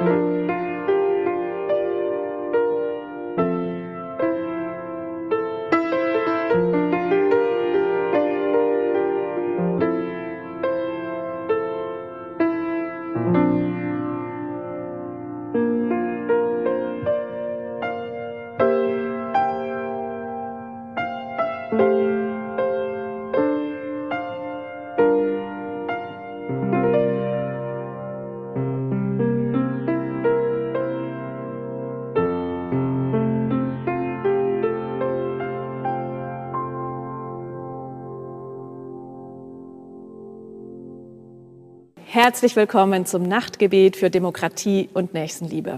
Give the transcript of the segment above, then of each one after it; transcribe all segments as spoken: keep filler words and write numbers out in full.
Herzlich willkommen zum Nachtgebet für Demokratie und Nächstenliebe.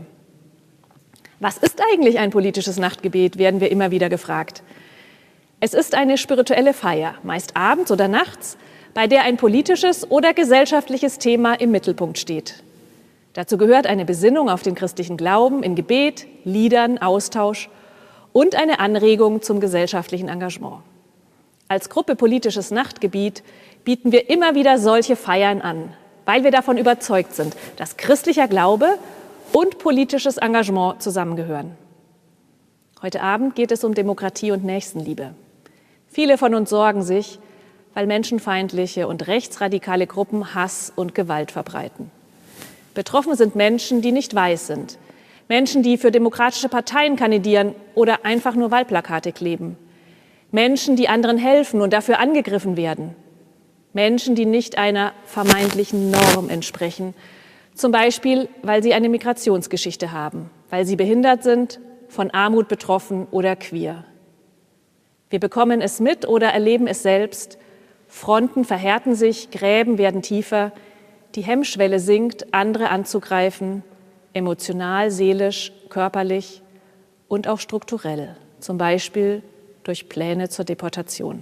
Was ist eigentlich ein politisches Nachtgebet, werden wir immer wieder gefragt. Es ist eine spirituelle Feier, meist abends oder nachts, bei der ein politisches oder gesellschaftliches Thema im Mittelpunkt steht. Dazu gehört eine Besinnung auf den christlichen Glauben in Gebet, Liedern, Austausch und eine Anregung zum gesellschaftlichen Engagement. Als Gruppe Politisches Nachtgebet bieten wir immer wieder solche Feiern an, weil wir davon überzeugt sind, dass christlicher Glaube und politisches Engagement zusammengehören. Heute Abend geht es um Demokratie und Nächstenliebe. Viele von uns sorgen sich, weil menschenfeindliche und rechtsradikale Gruppen Hass und Gewalt verbreiten. Betroffen sind Menschen, die nicht weiß sind, Menschen, die für demokratische Parteien kandidieren oder einfach nur Wahlplakate kleben, Menschen, die anderen helfen und dafür angegriffen werden, Menschen, die nicht einer vermeintlichen Norm entsprechen, zum Beispiel, weil sie eine Migrationsgeschichte haben, weil sie behindert sind, von Armut betroffen oder queer. Wir bekommen es mit oder erleben es selbst. Fronten verhärten sich, Gräben werden tiefer, die Hemmschwelle sinkt, andere anzugreifen, emotional, seelisch, körperlich und auch strukturell, zum Beispiel durch Pläne zur Deportation.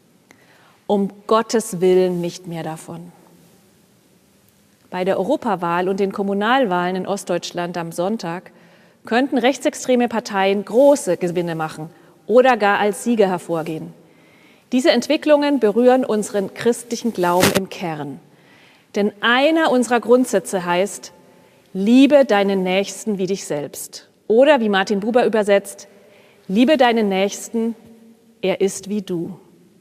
Um Gottes Willen nicht mehr davon. Bei der Europawahl und den Kommunalwahlen in Ostdeutschland am Sonntag könnten rechtsextreme Parteien große Gewinne machen oder gar als Sieger hervorgehen. Diese Entwicklungen berühren unseren christlichen Glauben im Kern. Denn einer unserer Grundsätze heißt, liebe deinen Nächsten wie dich selbst. Oder wie Martin Buber übersetzt, liebe deinen Nächsten, er ist wie du.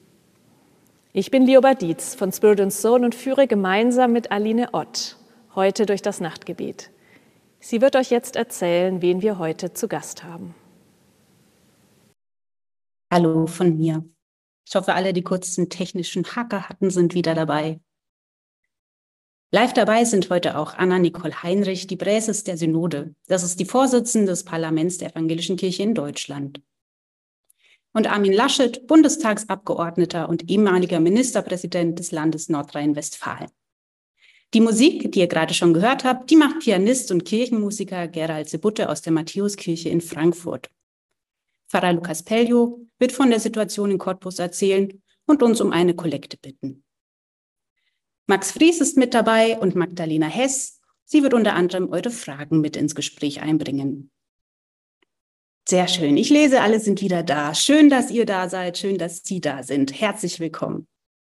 Ich bin Lioba Dietz von Spirit and Soul und führe gemeinsam mit Aline Ott heute durch das Nachtgebet. Sie wird euch jetzt erzählen, wen wir heute zu Gast haben. Hallo von mir. Ich hoffe, alle, die kurzen technischen Hacker hatten, sind wieder dabei. Live dabei sind heute auch Anna-Nicole Heinrich, die Präses der Synode. Das ist die Vorsitzende des Parlaments der Evangelischen Kirche in Deutschland. Und Armin Laschet, Bundestagsabgeordneter und ehemaliger Ministerpräsident des Landes Nordrhein-Westfalen. Die Musik, die ihr gerade schon gehört habt, die macht Pianist und Kirchenmusiker Gerald Sebutte aus der Matthäuskirche in Frankfurt. Pfarrer Lukas Peljo wird von der Situation in Cottbus erzählen und uns um eine Kollekte bitten. Max Fries ist mit dabei und Magdalena Hess. Sie wird unter anderem eure Fragen mit ins Gespräch einbringen. Sehr schön. Ich lese, alle sind wieder da. Schön, dass ihr da seid. Schön, dass Sie da sind. Herzlich willkommen.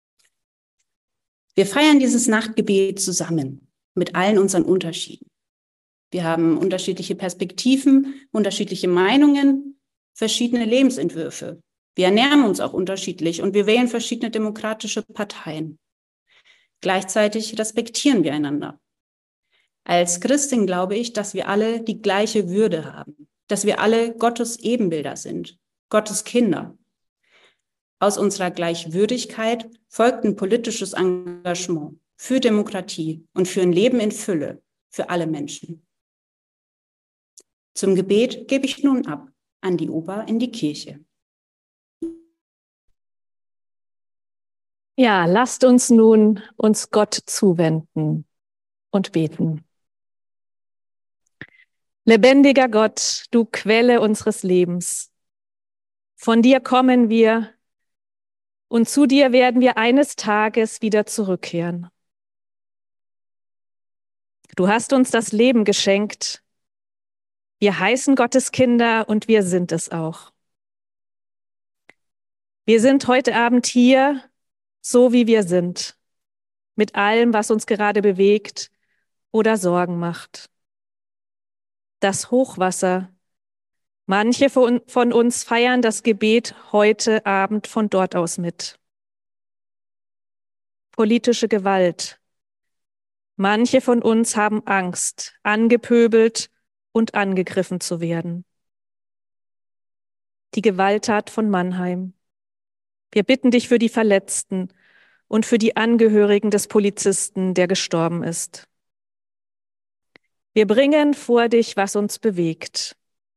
Wir feiern dieses Nachtgebet zusammen mit allen unseren Unterschieden. Wir haben unterschiedliche Perspektiven, unterschiedliche Meinungen, verschiedene Lebensentwürfe. Wir ernähren uns auch unterschiedlich und wir wählen verschiedene demokratische Parteien. Gleichzeitig respektieren wir einander. Als Christin glaube ich, dass wir alle die gleiche Würde haben. Dass wir alle Gottes Ebenbilder sind, Gottes Kinder. Aus unserer Gleichwürdigkeit folgt ein politisches Engagement für Demokratie und für ein Leben in Fülle für alle Menschen. Zum Gebet gebe ich nun ab an die Oper in die Kirche. Ja, lasst uns nun uns Gott zuwenden und beten. Lebendiger Gott, du Quelle unseres Lebens, von dir kommen wir und zu dir werden wir eines Tages wieder zurückkehren. Du hast uns das Leben geschenkt. Wir heißen Gottes Kinder und wir sind es auch. Wir sind heute Abend hier, so wie wir sind, mit allem, was uns gerade bewegt oder Sorgen macht. das Hochwasser. Manche von uns feiern das Gebet heute Abend von dort aus mit. Politische Gewalt. Manche von uns haben Angst, angepöbelt und angegriffen zu werden. Die Gewalttat von Mannheim. Wir bitten dich für die Verletzten und für die Angehörigen des Polizisten, der gestorben ist. Wir bringen vor dich, was uns bewegt.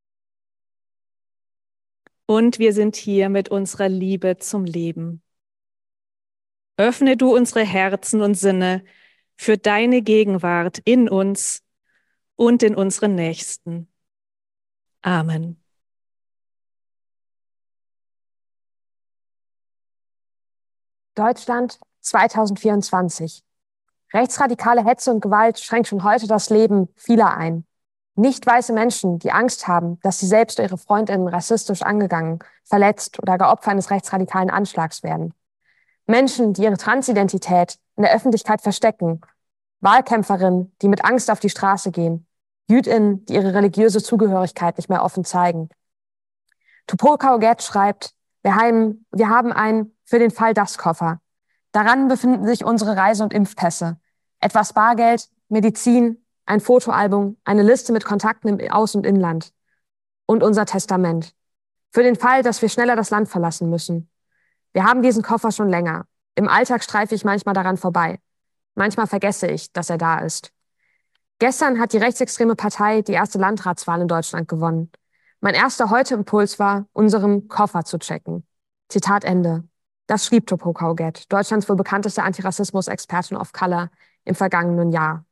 Und wir sind hier mit unserer Liebe zum Leben. Öffne du unsere Herzen und Sinne für deine Gegenwart in uns und in unseren Nächsten. Amen. Deutschland zweitausendvierundzwanzig. Rechtsradikale Hetze und Gewalt schränkt schon heute das Leben vieler ein. Nicht weiße Menschen, die Angst haben, dass sie selbst oder ihre Freundinnen rassistisch angegangen, verletzt oder gar Opfer eines rechtsradikalen Anschlags werden. Menschen, die ihre Transidentität in der Öffentlichkeit verstecken. Wahlkämpferinnen, die mit Angst auf die Straße gehen. JüdInnen, die ihre religiöse Zugehörigkeit nicht mehr offen zeigen. Tupoka Oget schreibt, wir haben, wir haben einen für den Fall das Koffer. Daran befinden sich unsere Reise- und Impfpässe. Etwas Bargeld, Medizin, ein Fotoalbum, eine Liste mit Kontakten im Aus- und Inland. Und unser Testament. Für den Fall, dass wir schneller das Land verlassen müssen. Wir haben diesen Koffer schon länger. Im Alltag streife ich manchmal daran vorbei. Manchmal vergesse ich, dass er da ist. Gestern hat die rechtsextreme Partei die erste Landratswahl in Deutschland gewonnen. Mein erster Heute-Impuls war, unseren Koffer zu checken. Zitat Ende. Das schrieb Tupoka Oget, Deutschlands wohl bekannteste Antirassismus-Expertin of Color, im vergangenen Jahr.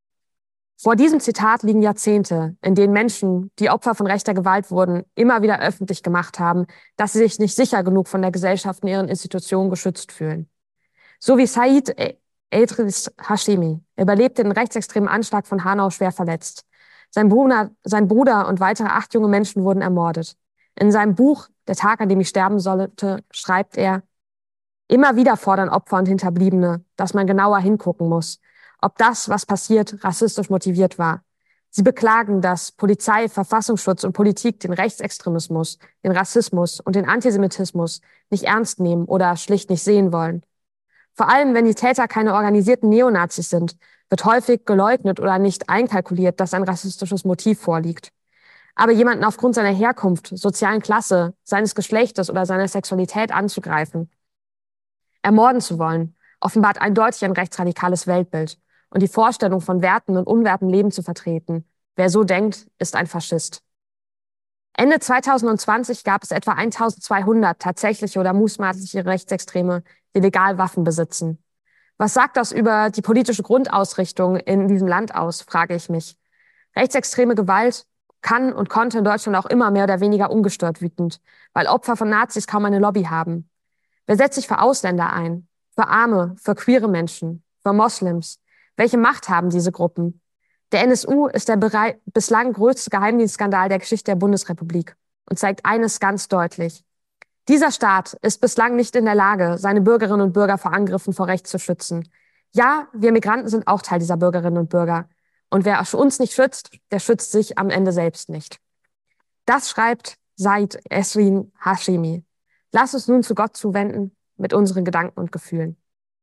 Vor diesem Zitat liegen Jahrzehnte, in denen Menschen, die Opfer von rechter Gewalt wurden, immer wieder öffentlich gemacht haben, dass sie sich nicht sicher genug von der Gesellschaft und ihren Institutionen geschützt fühlen. So wie Said Edris Hashemi überlebte den rechtsextremen Anschlag von Hanau schwer verletzt. Sein Bruder, sein Bruder und weitere acht junge Menschen wurden ermordet. In seinem Buch Der Tag, an dem ich sterben sollte, schreibt er, immer wieder fordern Opfer und Hinterbliebene, dass man genauer hingucken muss, ob das, was passiert, rassistisch motiviert war. Sie beklagen, dass Polizei, Verfassungsschutz und Politik den Rechtsextremismus, den Rassismus und den Antisemitismus nicht ernst nehmen oder schlicht nicht sehen wollen. Vor allem, wenn die Täter keine organisierten Neonazis sind, wird häufig geleugnet oder nicht einkalkuliert, dass ein rassistisches Motiv vorliegt. Aber jemanden aufgrund seiner Herkunft, sozialen Klasse, seines Geschlechtes oder seiner Sexualität anzugreifen, ermorden zu wollen, offenbart eindeutig ein rechtsradikales Weltbild und die Vorstellung von Werten und unwerten Leben zu vertreten. Wer so denkt, ist ein Faschist. Ende zweitausendzwanzig gab es etwa eintausendzweihundert tatsächliche oder mutmaßliche Rechtsextreme, die legal Waffen besitzen. Was sagt das über die politische Grundausrichtung in diesem Land aus, frage ich mich. Rechtsextreme Gewalt kann und konnte in Deutschland auch immer mehr oder weniger ungestört wütend, weil Opfer von Nazis kaum eine Lobby haben. Wer setzt sich für Ausländer ein? Für Arme, für queere Menschen, für Moslems? Welche Macht haben diese Gruppen? Der N S U ist der bislang größte Geheimdienstskandal der Geschichte der Bundesrepublik und zeigt eines ganz deutlich. Dieser Staat ist bislang nicht in der Lage, seine Bürgerinnen und Bürger vor Angriffen vor Recht zu schützen. Ja, wir Migranten sind auch Teil dieser Bürgerinnen und Bürger. Und wer uns nicht schützt, der schützt sich am Ende selbst nicht. Das schreibt Said Esrin Hashemi. Lass uns nun zu Gott zuwenden mit unseren Gedanken und Gefühlen.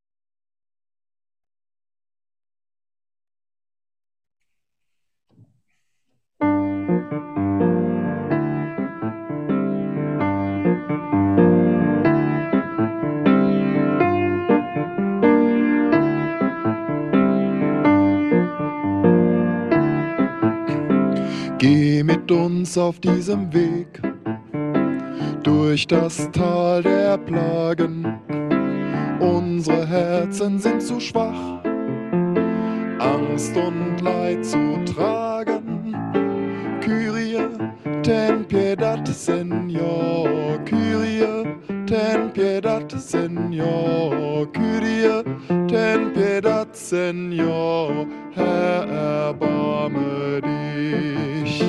Geh mit uns auf diesem Weg durch das Tal der Plagen. Unsere Herzen sind zu schwach, Angst und Leid zu tragen. Kyrie, ten piedad, Señor. Kyrie, ten piedad, Señor. Kyrie, ten piedad, Señor. Herr, erbarme dich.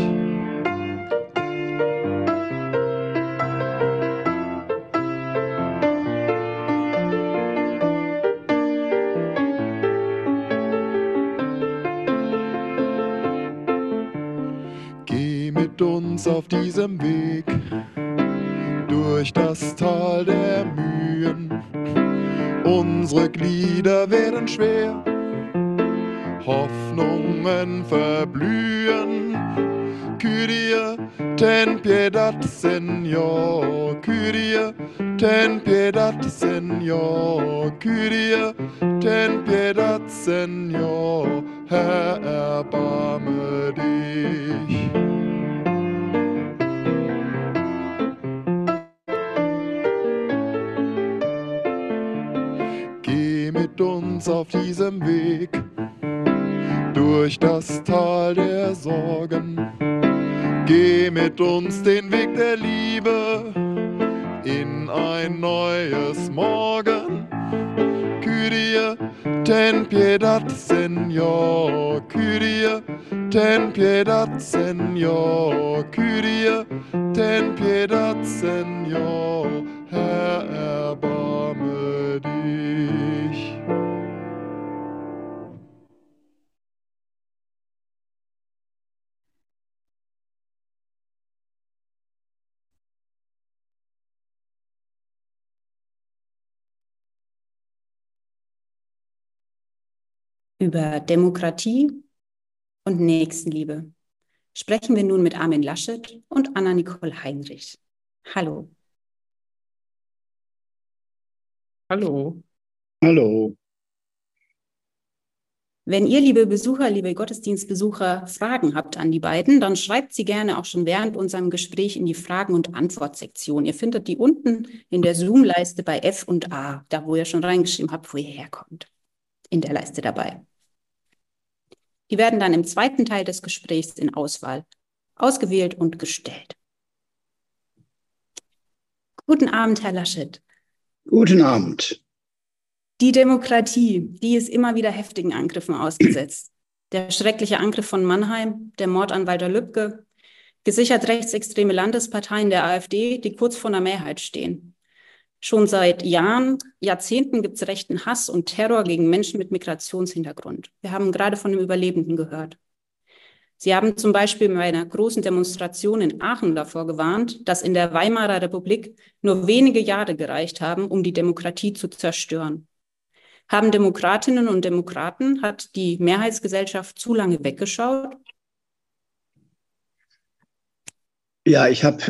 mit uns auf diesem Weg durch das Tal der Mühen. Unsere Glieder werden schwer, Hoffnungen verblühen. Kyrie, ten piedad, Señor. Kyrie, ten piedad, Señor. Kyrie, ten piedad, Señor. Herr, erbarme dich. Geh mit uns auf diesem Weg durch das Tal der Sorgen. Geh mit uns den Weg der Liebe in ein neues Morgen. Kyrie, ten piedad, Señor. Kyrie, ten piedad, Señor. Kyrie, ten piedad, Señor. Herr, erbarme dich. Über Demokratie und Nächstenliebe sprechen wir nun mit Armin Laschet und Anna-Nicole Heinrich. Hallo. Hallo. Hallo. Wenn ihr, liebe Besucher, liebe Gottesdienstbesucher, Fragen habt an die beiden, dann schreibt sie gerne auch schon während unserem Gespräch in die Fragen- und Antwortsektion. Ihr findet die unten in der Zoom-Leiste bei F und A, da wo ihr schon reingeschrieben habt, wo ihr herkommt, in der Leiste dabei. Die werden dann im zweiten Teil des Gesprächs in Auswahl ausgewählt und gestellt. Guten Abend, Herr Laschet. Guten Abend. Die Demokratie, die ist immer wieder heftigen Angriffen ausgesetzt. Der schreckliche Angriff von Mannheim, der Mord an Walter Lübcke, gesichert rechtsextreme Landesparteien der AfD, die kurz vor einer Mehrheit stehen. Schon seit Jahren, Jahrzehnten gibt es rechten Hass und Terror gegen Menschen mit Migrationshintergrund. Wir haben gerade von dem Überlebenden gehört. Sie haben zum Beispiel bei einer großen Demonstration in Aachen davor gewarnt, dass in der Weimarer Republik nur wenige Jahre gereicht haben, um die Demokratie zu zerstören. Haben Demokratinnen und Demokraten, hat die Mehrheitsgesellschaft zu lange weggeschaut? Ja, ich habe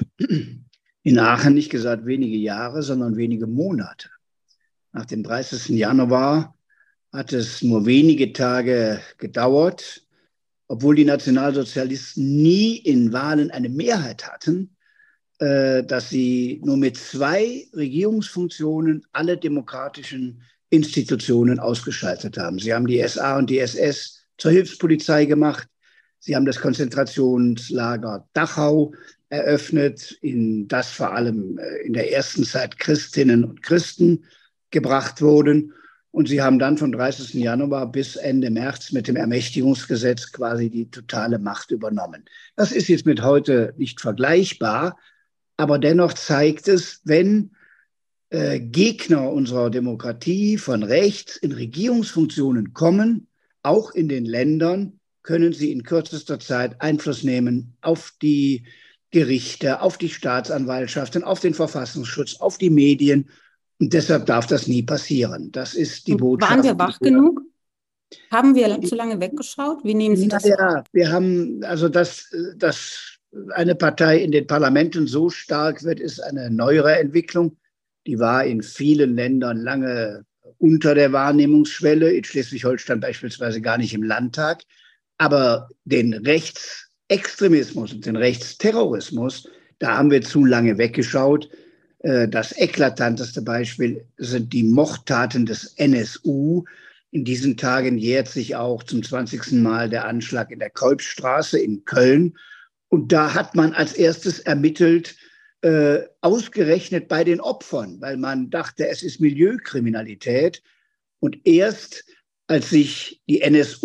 in Aachen nicht gesagt wenige Jahre, sondern wenige Monate. Nach dem dreißigsten Januar hat es nur wenige Tage gedauert, obwohl die Nationalsozialisten nie in Wahlen eine Mehrheit hatten, äh, dass sie nur mit zwei Regierungsfunktionen alle demokratischen Institutionen ausgeschaltet haben. Sie haben die S A und die S S zur Hilfspolizei gemacht. Sie haben das Konzentrationslager Dachau eröffnet, in das vor allem in der ersten Zeit Christinnen und Christen gebracht wurden. Und sie haben dann vom dreißigsten Januar bis Ende März mit dem Ermächtigungsgesetz quasi die totale Macht übernommen. Das ist jetzt mit heute nicht vergleichbar, aber dennoch zeigt es, wenn äh, Gegner unserer Demokratie von rechts in Regierungsfunktionen kommen, auch in den Ländern, können sie in kürzester Zeit Einfluss nehmen auf die Gerichte, auf die Staatsanwaltschaften, auf den Verfassungsschutz, auf die Medien. Und deshalb darf das nie passieren. Das ist die Botschaft. Waren wir wach genug? Haben wir zu lange weggeschaut? Wie nehmen Sie das ja, wahr? Wir haben, also dass, dass eine Partei in den Parlamenten so stark wird, ist eine neuere Entwicklung. Die war in vielen Ländern lange unter der Wahrnehmungsschwelle, in Schleswig-Holstein beispielsweise gar nicht im Landtag. Aber den Rechtsextremismus und den Rechtsterrorismus, da haben wir zu lange weggeschaut. Das eklatanteste Beispiel sind die Mordtaten des N S U. In diesen Tagen jährt sich auch zum zwanzigsten Mal der Anschlag in der Kolbstraße in Köln. Und da hat man als erstes ermittelt, äh, ausgerechnet bei den Opfern, weil man dachte, es ist Milieukriminalität. Und erst als sich die N S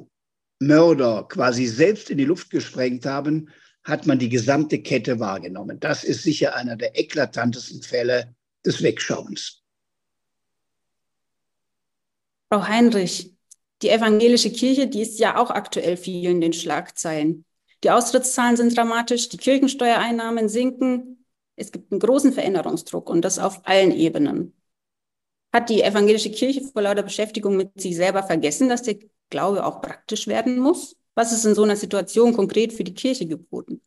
U-Mörder quasi selbst in die Luft gesprengt haben, hat man die gesamte Kette wahrgenommen. Das ist sicher einer der eklatantesten Fälle des Wegschauens. Frau Heinrich, die evangelische Kirche, die ist ja auch aktuell viel in den Schlagzeilen. Die Austrittszahlen sind dramatisch, die Kirchensteuereinnahmen sinken. Es gibt einen großen Veränderungsdruck und das auf allen Ebenen. Hat die evangelische Kirche vor lauter Beschäftigung mit sich selber vergessen, dass der Glaube auch praktisch werden muss? Was ist in so einer Situation konkret für die Kirche geboten?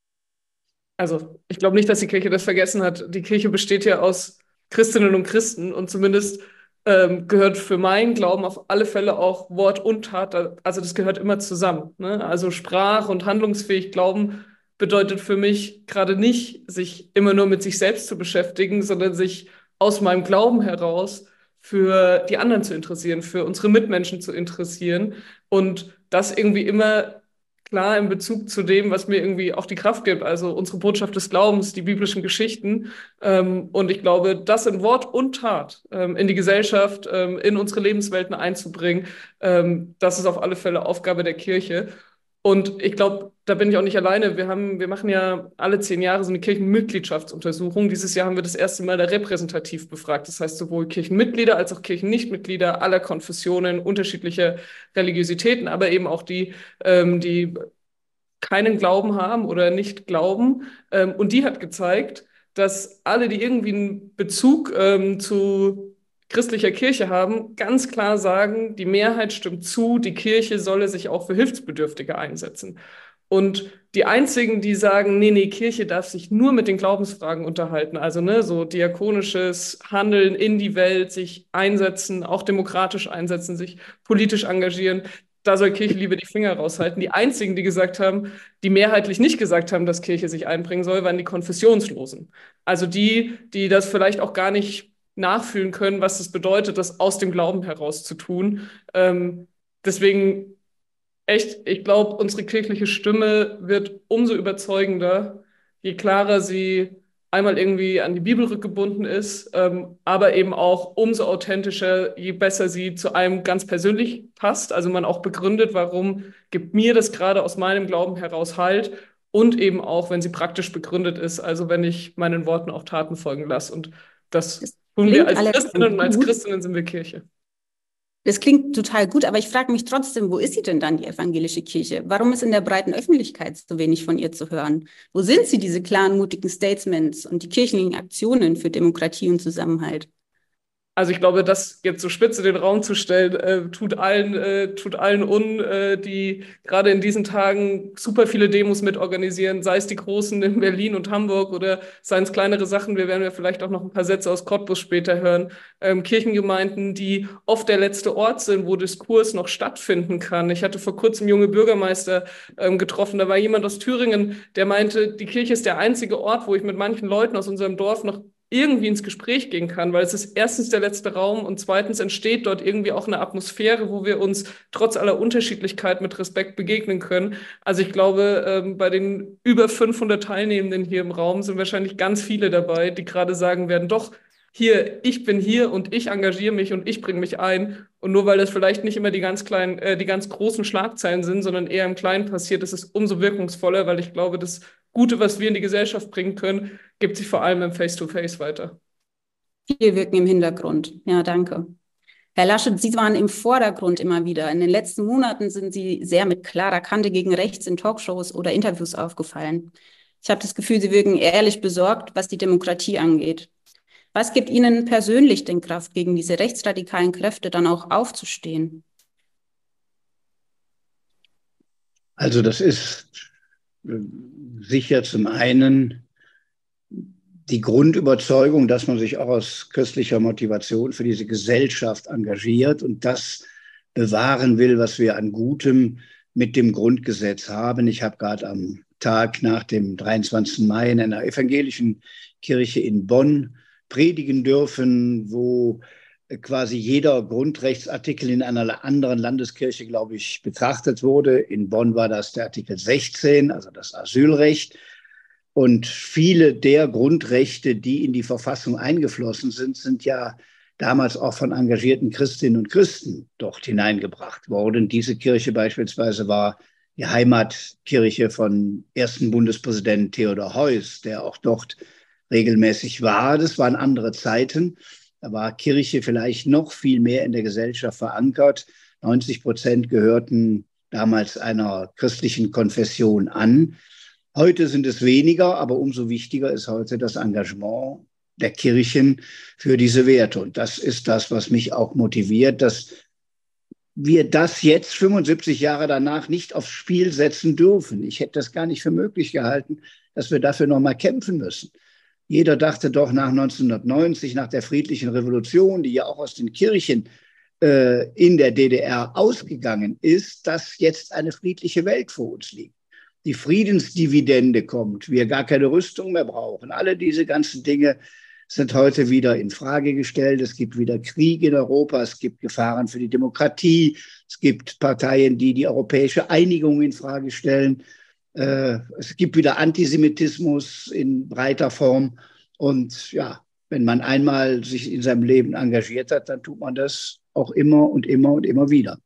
Also ich glaube nicht, dass die Kirche das vergessen hat. Die Kirche besteht ja aus Christinnen und Christen und zumindest ähm, gehört für meinen Glauben auf alle Fälle auch Wort und Tat, also das gehört immer zusammen. Ne? Also sprach- und handlungsfähig Glauben bedeutet für mich gerade nicht, sich immer nur mit sich selbst zu beschäftigen, sondern sich aus meinem Glauben heraus für die anderen zu interessieren, für unsere Mitmenschen zu interessieren und das irgendwie immer klar in Bezug zu dem, was mir irgendwie auch die Kraft gibt, also unsere Botschaft des Glaubens, die biblischen Geschichten. Ähm, und ich glaube, das in Wort und Tat ähm, in die Gesellschaft, ähm, in unsere Lebenswelten einzubringen, ähm, das ist auf alle Fälle Aufgabe der Kirche. Und ich glaube, da bin ich auch nicht alleine. Wir haben, wir machen ja alle zehn Jahre so eine Kirchenmitgliedschaftsuntersuchung. Dieses Jahr haben wir das erste Mal da repräsentativ befragt. Das heißt, sowohl Kirchenmitglieder als auch Kirchennichtmitglieder aller Konfessionen, unterschiedlicher Religiositäten, aber eben auch die, ähm, die keinen Glauben haben oder nicht glauben. Ähm, und die hat gezeigt, dass alle, die irgendwie einen Bezug ähm, zu christlicher Kirche haben, ganz klar sagen, die Mehrheit stimmt zu, die Kirche solle sich auch für Hilfsbedürftige einsetzen. Und die einzigen, die sagen, nee, nee, Kirche darf sich nur mit den Glaubensfragen unterhalten, also ne, so diakonisches Handeln in die Welt, sich einsetzen, auch demokratisch einsetzen, sich politisch engagieren, da soll Kirche lieber die Finger raushalten. Die einzigen, die gesagt haben, die mehrheitlich nicht gesagt haben, dass Kirche sich einbringen soll, waren die Konfessionslosen. Also die, die das vielleicht auch gar nicht nachfühlen können, was es bedeutet, das aus dem Glauben heraus zu tun. Ähm, deswegen echt, ich glaube, unsere kirchliche Stimme wird umso überzeugender, je klarer sie einmal irgendwie an die Bibel rückgebunden ist, ähm, aber eben auch umso authentischer, je besser sie zu einem ganz persönlich passt. Also man auch begründet, warum gibt mir das gerade aus meinem Glauben heraus Halt und eben auch, wenn sie praktisch begründet ist, also wenn ich meinen Worten auch Taten folgen lasse. Und das Das tun wir klingt als alles Christinnen und als gut. Christinnen sind wir Kirche. Das klingt total gut, aber ich frage mich trotzdem, wo ist sie denn dann, die evangelische Kirche? Warum ist in der breiten Öffentlichkeit so wenig von ihr zu hören? Wo sind sie, diese klaren, mutigen Statements und die kirchlichen Aktionen für Demokratie und Zusammenhalt? Also ich glaube, das jetzt so spitz in den Raum zu stellen, äh, tut allen, äh, tut allen un, äh, die gerade in diesen Tagen super viele Demos mitorganisieren, sei es die großen in Berlin und Hamburg oder seien es kleinere Sachen. Wir werden ja vielleicht auch noch ein paar Sätze aus Cottbus später hören. Ähm, Kirchengemeinden, die oft der letzte Ort sind, wo Diskurs noch stattfinden kann. Ich hatte vor kurzem junge Bürgermeister ähm, getroffen. Da war jemand aus Thüringen, der meinte, die Kirche ist der einzige Ort, wo ich mit manchen Leuten aus unserem Dorf noch irgendwie ins Gespräch gehen kann, weil es ist erstens der letzte Raum und zweitens entsteht dort irgendwie auch eine Atmosphäre, wo wir uns trotz aller Unterschiedlichkeit mit Respekt begegnen können. Also ich glaube, ähm, bei den über fünfhundert Teilnehmenden hier im Raum sind wahrscheinlich ganz viele dabei, die gerade sagen werden, doch, hier, ich bin hier und ich engagiere mich und ich bringe mich ein. Und nur weil das vielleicht nicht immer die ganz kleinen, äh, die ganz großen Schlagzeilen sind, sondern eher im Kleinen passiert, ist es umso wirkungsvoller, weil ich glaube, das Gute, was wir in die Gesellschaft bringen können, gibt sich vor allem im Face-to-Face weiter. Viel wirken im Hintergrund. Ja, danke. Herr Laschet, Sie waren im Vordergrund immer wieder. In den letzten Monaten sind Sie sehr mit klarer Kante gegen rechts in Talkshows oder Interviews aufgefallen. Ich habe das Gefühl, Sie wirken ehrlich besorgt, was die Demokratie angeht. Was gibt Ihnen persönlich denn Kraft, gegen diese rechtsradikalen Kräfte dann auch aufzustehen? Also das ist sicher zum einen die Grundüberzeugung, dass man sich auch aus christlicher Motivation für diese Gesellschaft engagiert und das bewahren will, was wir an Gutem mit dem Grundgesetz haben. Ich habe gerade am Tag nach dem dreiundzwanzigsten Mai in einer evangelischen Kirche in Bonn predigen dürfen, wo quasi jeder Grundrechtsartikel in einer anderen Landeskirche, glaube ich, betrachtet wurde. In Bonn war das der Artikel sechzehn, also das Asylrecht. Und viele der Grundrechte, die in die Verfassung eingeflossen sind, sind ja damals auch von engagierten Christinnen und Christen dort hineingebracht worden. Diese Kirche beispielsweise war die Heimatkirche von ersten Bundespräsidenten Theodor Heuss, der auch dort regelmäßig war. Das waren andere Zeiten. Da war Kirche vielleicht noch viel mehr in der Gesellschaft verankert. neunzig Prozent gehörten damals einer christlichen Konfession an. Heute sind es weniger, aber umso wichtiger ist heute das Engagement der Kirchen für diese Werte. Und das ist das, was mich auch motiviert, dass wir das jetzt fünfundsiebzig Jahre danach nicht aufs Spiel setzen dürfen. Ich hätte das gar nicht für möglich gehalten, dass wir dafür noch mal kämpfen müssen. Jeder dachte doch nach neunzehnhundertneunzig, nach der friedlichen Revolution, die ja auch aus den Kirchen äh, in der D D R ausgegangen ist, dass jetzt eine friedliche Welt vor uns liegt. Die Friedensdividende kommt, wir gar keine Rüstung mehr brauchen. Alle diese ganzen Dinge sind heute wieder in Frage gestellt. Es gibt wieder Krieg in Europa, es gibt Gefahren für die Demokratie, es gibt Parteien, die die europäische Einigung in Frage stellen. Äh, es gibt wieder Antisemitismus in breiter Form. Und ja, wenn man einmal sich in seinem Leben engagiert hat, dann tut man das auch immer und immer und immer wieder.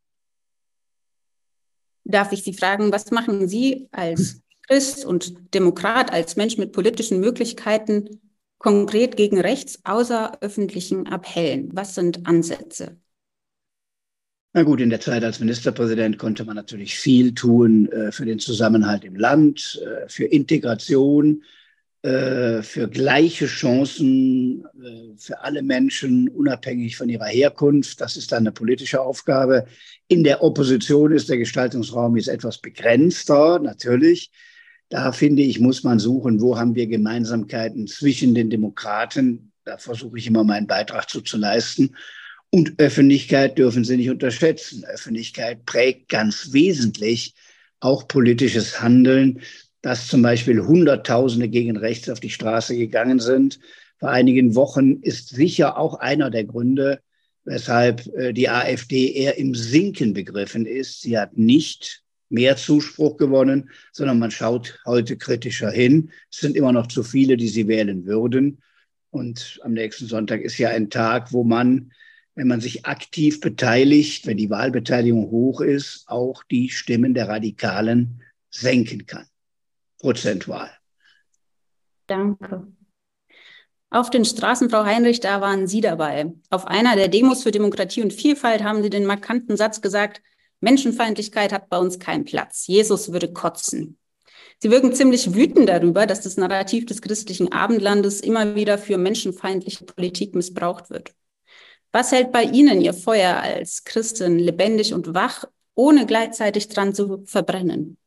Darf ich Sie fragen, was machen Sie als Christ und Demokrat, als Mensch mit politischen Möglichkeiten konkret gegen rechts, außer öffentlichen Appellen? Was sind Ansätze? Na gut, in der Zeit als Ministerpräsident konnte man natürlich viel tun äh, für den Zusammenhalt im Land, äh, für Integration, äh, für gleiche Chancen äh, für alle Menschen, unabhängig von ihrer Herkunft. Das ist dann eine politische Aufgabe. In der Opposition ist der Gestaltungsraum jetzt etwas begrenzter, natürlich. Da finde ich, muss man suchen, wo haben wir Gemeinsamkeiten zwischen den Demokraten. Da versuche ich immer meinen Beitrag zu, zu leisten. Und Öffentlichkeit dürfen Sie nicht unterschätzen. Öffentlichkeit prägt ganz wesentlich auch politisches Handeln, dass zum Beispiel Hunderttausende gegen rechts auf die Straße gegangen sind. Vor einigen Wochen ist sicher auch einer der Gründe, weshalb die AfD eher im Sinken begriffen ist. Sie hat nicht mehr Zuspruch gewonnen, sondern man schaut heute kritischer hin. Es sind immer noch zu viele, die sie wählen würden. Und am nächsten Sonntag ist ja ein Tag, wo man, wenn man sich aktiv beteiligt, wenn die Wahlbeteiligung hoch ist, auch die Stimmen der Radikalen senken kann. Prozentual. Danke. Auf den Straßen, Frau Heinrich, da waren Sie dabei. Auf einer der Demos für Demokratie und Vielfalt haben Sie den markanten Satz gesagt: Menschenfeindlichkeit hat bei uns keinen Platz. Jesus würde kotzen. Sie wirken ziemlich wütend darüber, dass das Narrativ des christlichen Abendlandes immer wieder für menschenfeindliche Politik missbraucht wird. Was hält bei Ihnen Ihr Feuer als Christin lebendig und wach, ohne gleichzeitig dran zu verbrennen?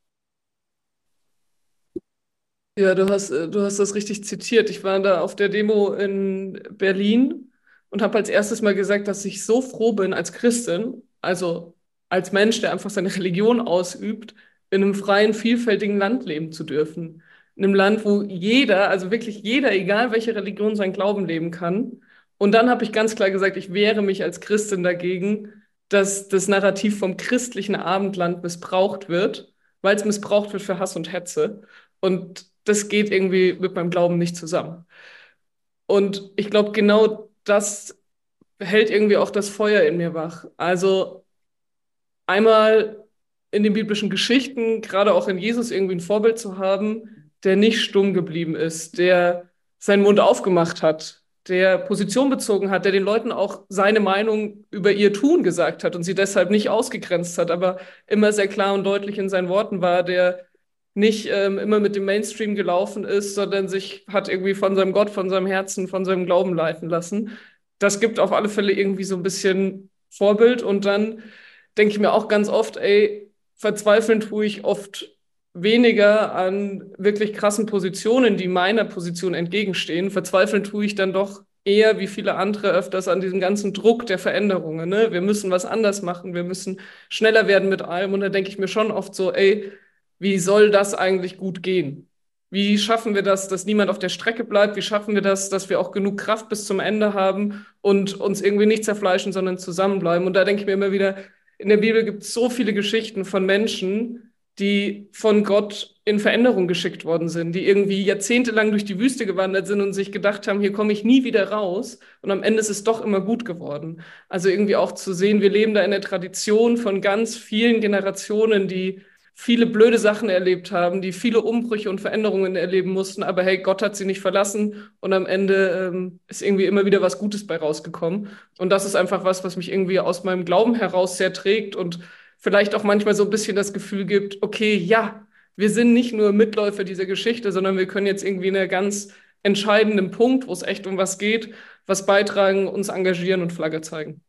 Ja, du hast, du hast das richtig zitiert. Ich war da auf der Demo in Berlin und habe als erstes mal gesagt, dass ich so froh bin als Christin, also als Mensch, der einfach seine Religion ausübt, in einem freien, vielfältigen Land leben zu dürfen. In einem Land, wo jeder, also wirklich jeder, egal welche Religion, seinen Glauben leben kann. Und dann habe ich ganz klar gesagt, ich wehre mich als Christin dagegen, dass das Narrativ vom christlichen Abendland missbraucht wird, weil es missbraucht wird für Hass und Hetze. Und das geht irgendwie mit meinem Glauben nicht zusammen. Und ich glaube, genau das hält irgendwie auch das Feuer in mir wach. Also einmal in den biblischen Geschichten, gerade auch in Jesus irgendwie ein Vorbild zu haben, der nicht stumm geblieben ist, der seinen Mund aufgemacht hat, der Position bezogen hat, der den Leuten auch seine Meinung über ihr Tun gesagt hat und sie deshalb nicht ausgegrenzt hat, aber immer sehr klar und deutlich in seinen Worten war, der nicht ähm, immer mit dem Mainstream gelaufen ist, sondern sich hat irgendwie von seinem Gott, von seinem Herzen, von seinem Glauben leiten lassen. Das gibt auf alle Fälle irgendwie so ein bisschen Vorbild. Und dann denke ich mir auch ganz oft, ey, verzweifeln tue ich oft weniger an wirklich krassen Positionen, die meiner Position entgegenstehen. Verzweifeln tue ich dann doch eher, wie viele andere, öfters an diesem ganzen Druck der Veränderungen. Ne? Wir müssen was anders machen, wir müssen schneller werden mit allem. Und da denke ich mir schon oft so, ey, wie soll das eigentlich gut gehen? Wie schaffen wir das, dass niemand auf der Strecke bleibt? Wie schaffen wir das, dass wir auch genug Kraft bis zum Ende haben und uns irgendwie nicht zerfleischen, sondern zusammenbleiben? Und da denke ich mir immer wieder, in der Bibel gibt es so viele Geschichten von Menschen, die von Gott in Veränderung geschickt worden sind, die irgendwie jahrzehntelang durch die Wüste gewandert sind und sich gedacht haben, hier komme ich nie wieder raus. Und am Ende ist es doch immer gut geworden. Also irgendwie auch zu sehen, wir leben da in der Tradition von ganz vielen Generationen, die viele blöde Sachen erlebt haben, die viele Umbrüche und Veränderungen erleben mussten, aber hey, Gott hat sie nicht verlassen und am Ende ähm, ist irgendwie immer wieder was Gutes bei rausgekommen. Und das ist einfach was, was mich irgendwie aus meinem Glauben heraus sehr trägt und vielleicht auch manchmal so ein bisschen das Gefühl gibt, okay, ja, wir sind nicht nur Mitläufer dieser Geschichte, sondern wir können jetzt irgendwie einen ganz entscheidenden Punkt, wo es echt um was geht, was beitragen, uns engagieren und Flagge zeigen.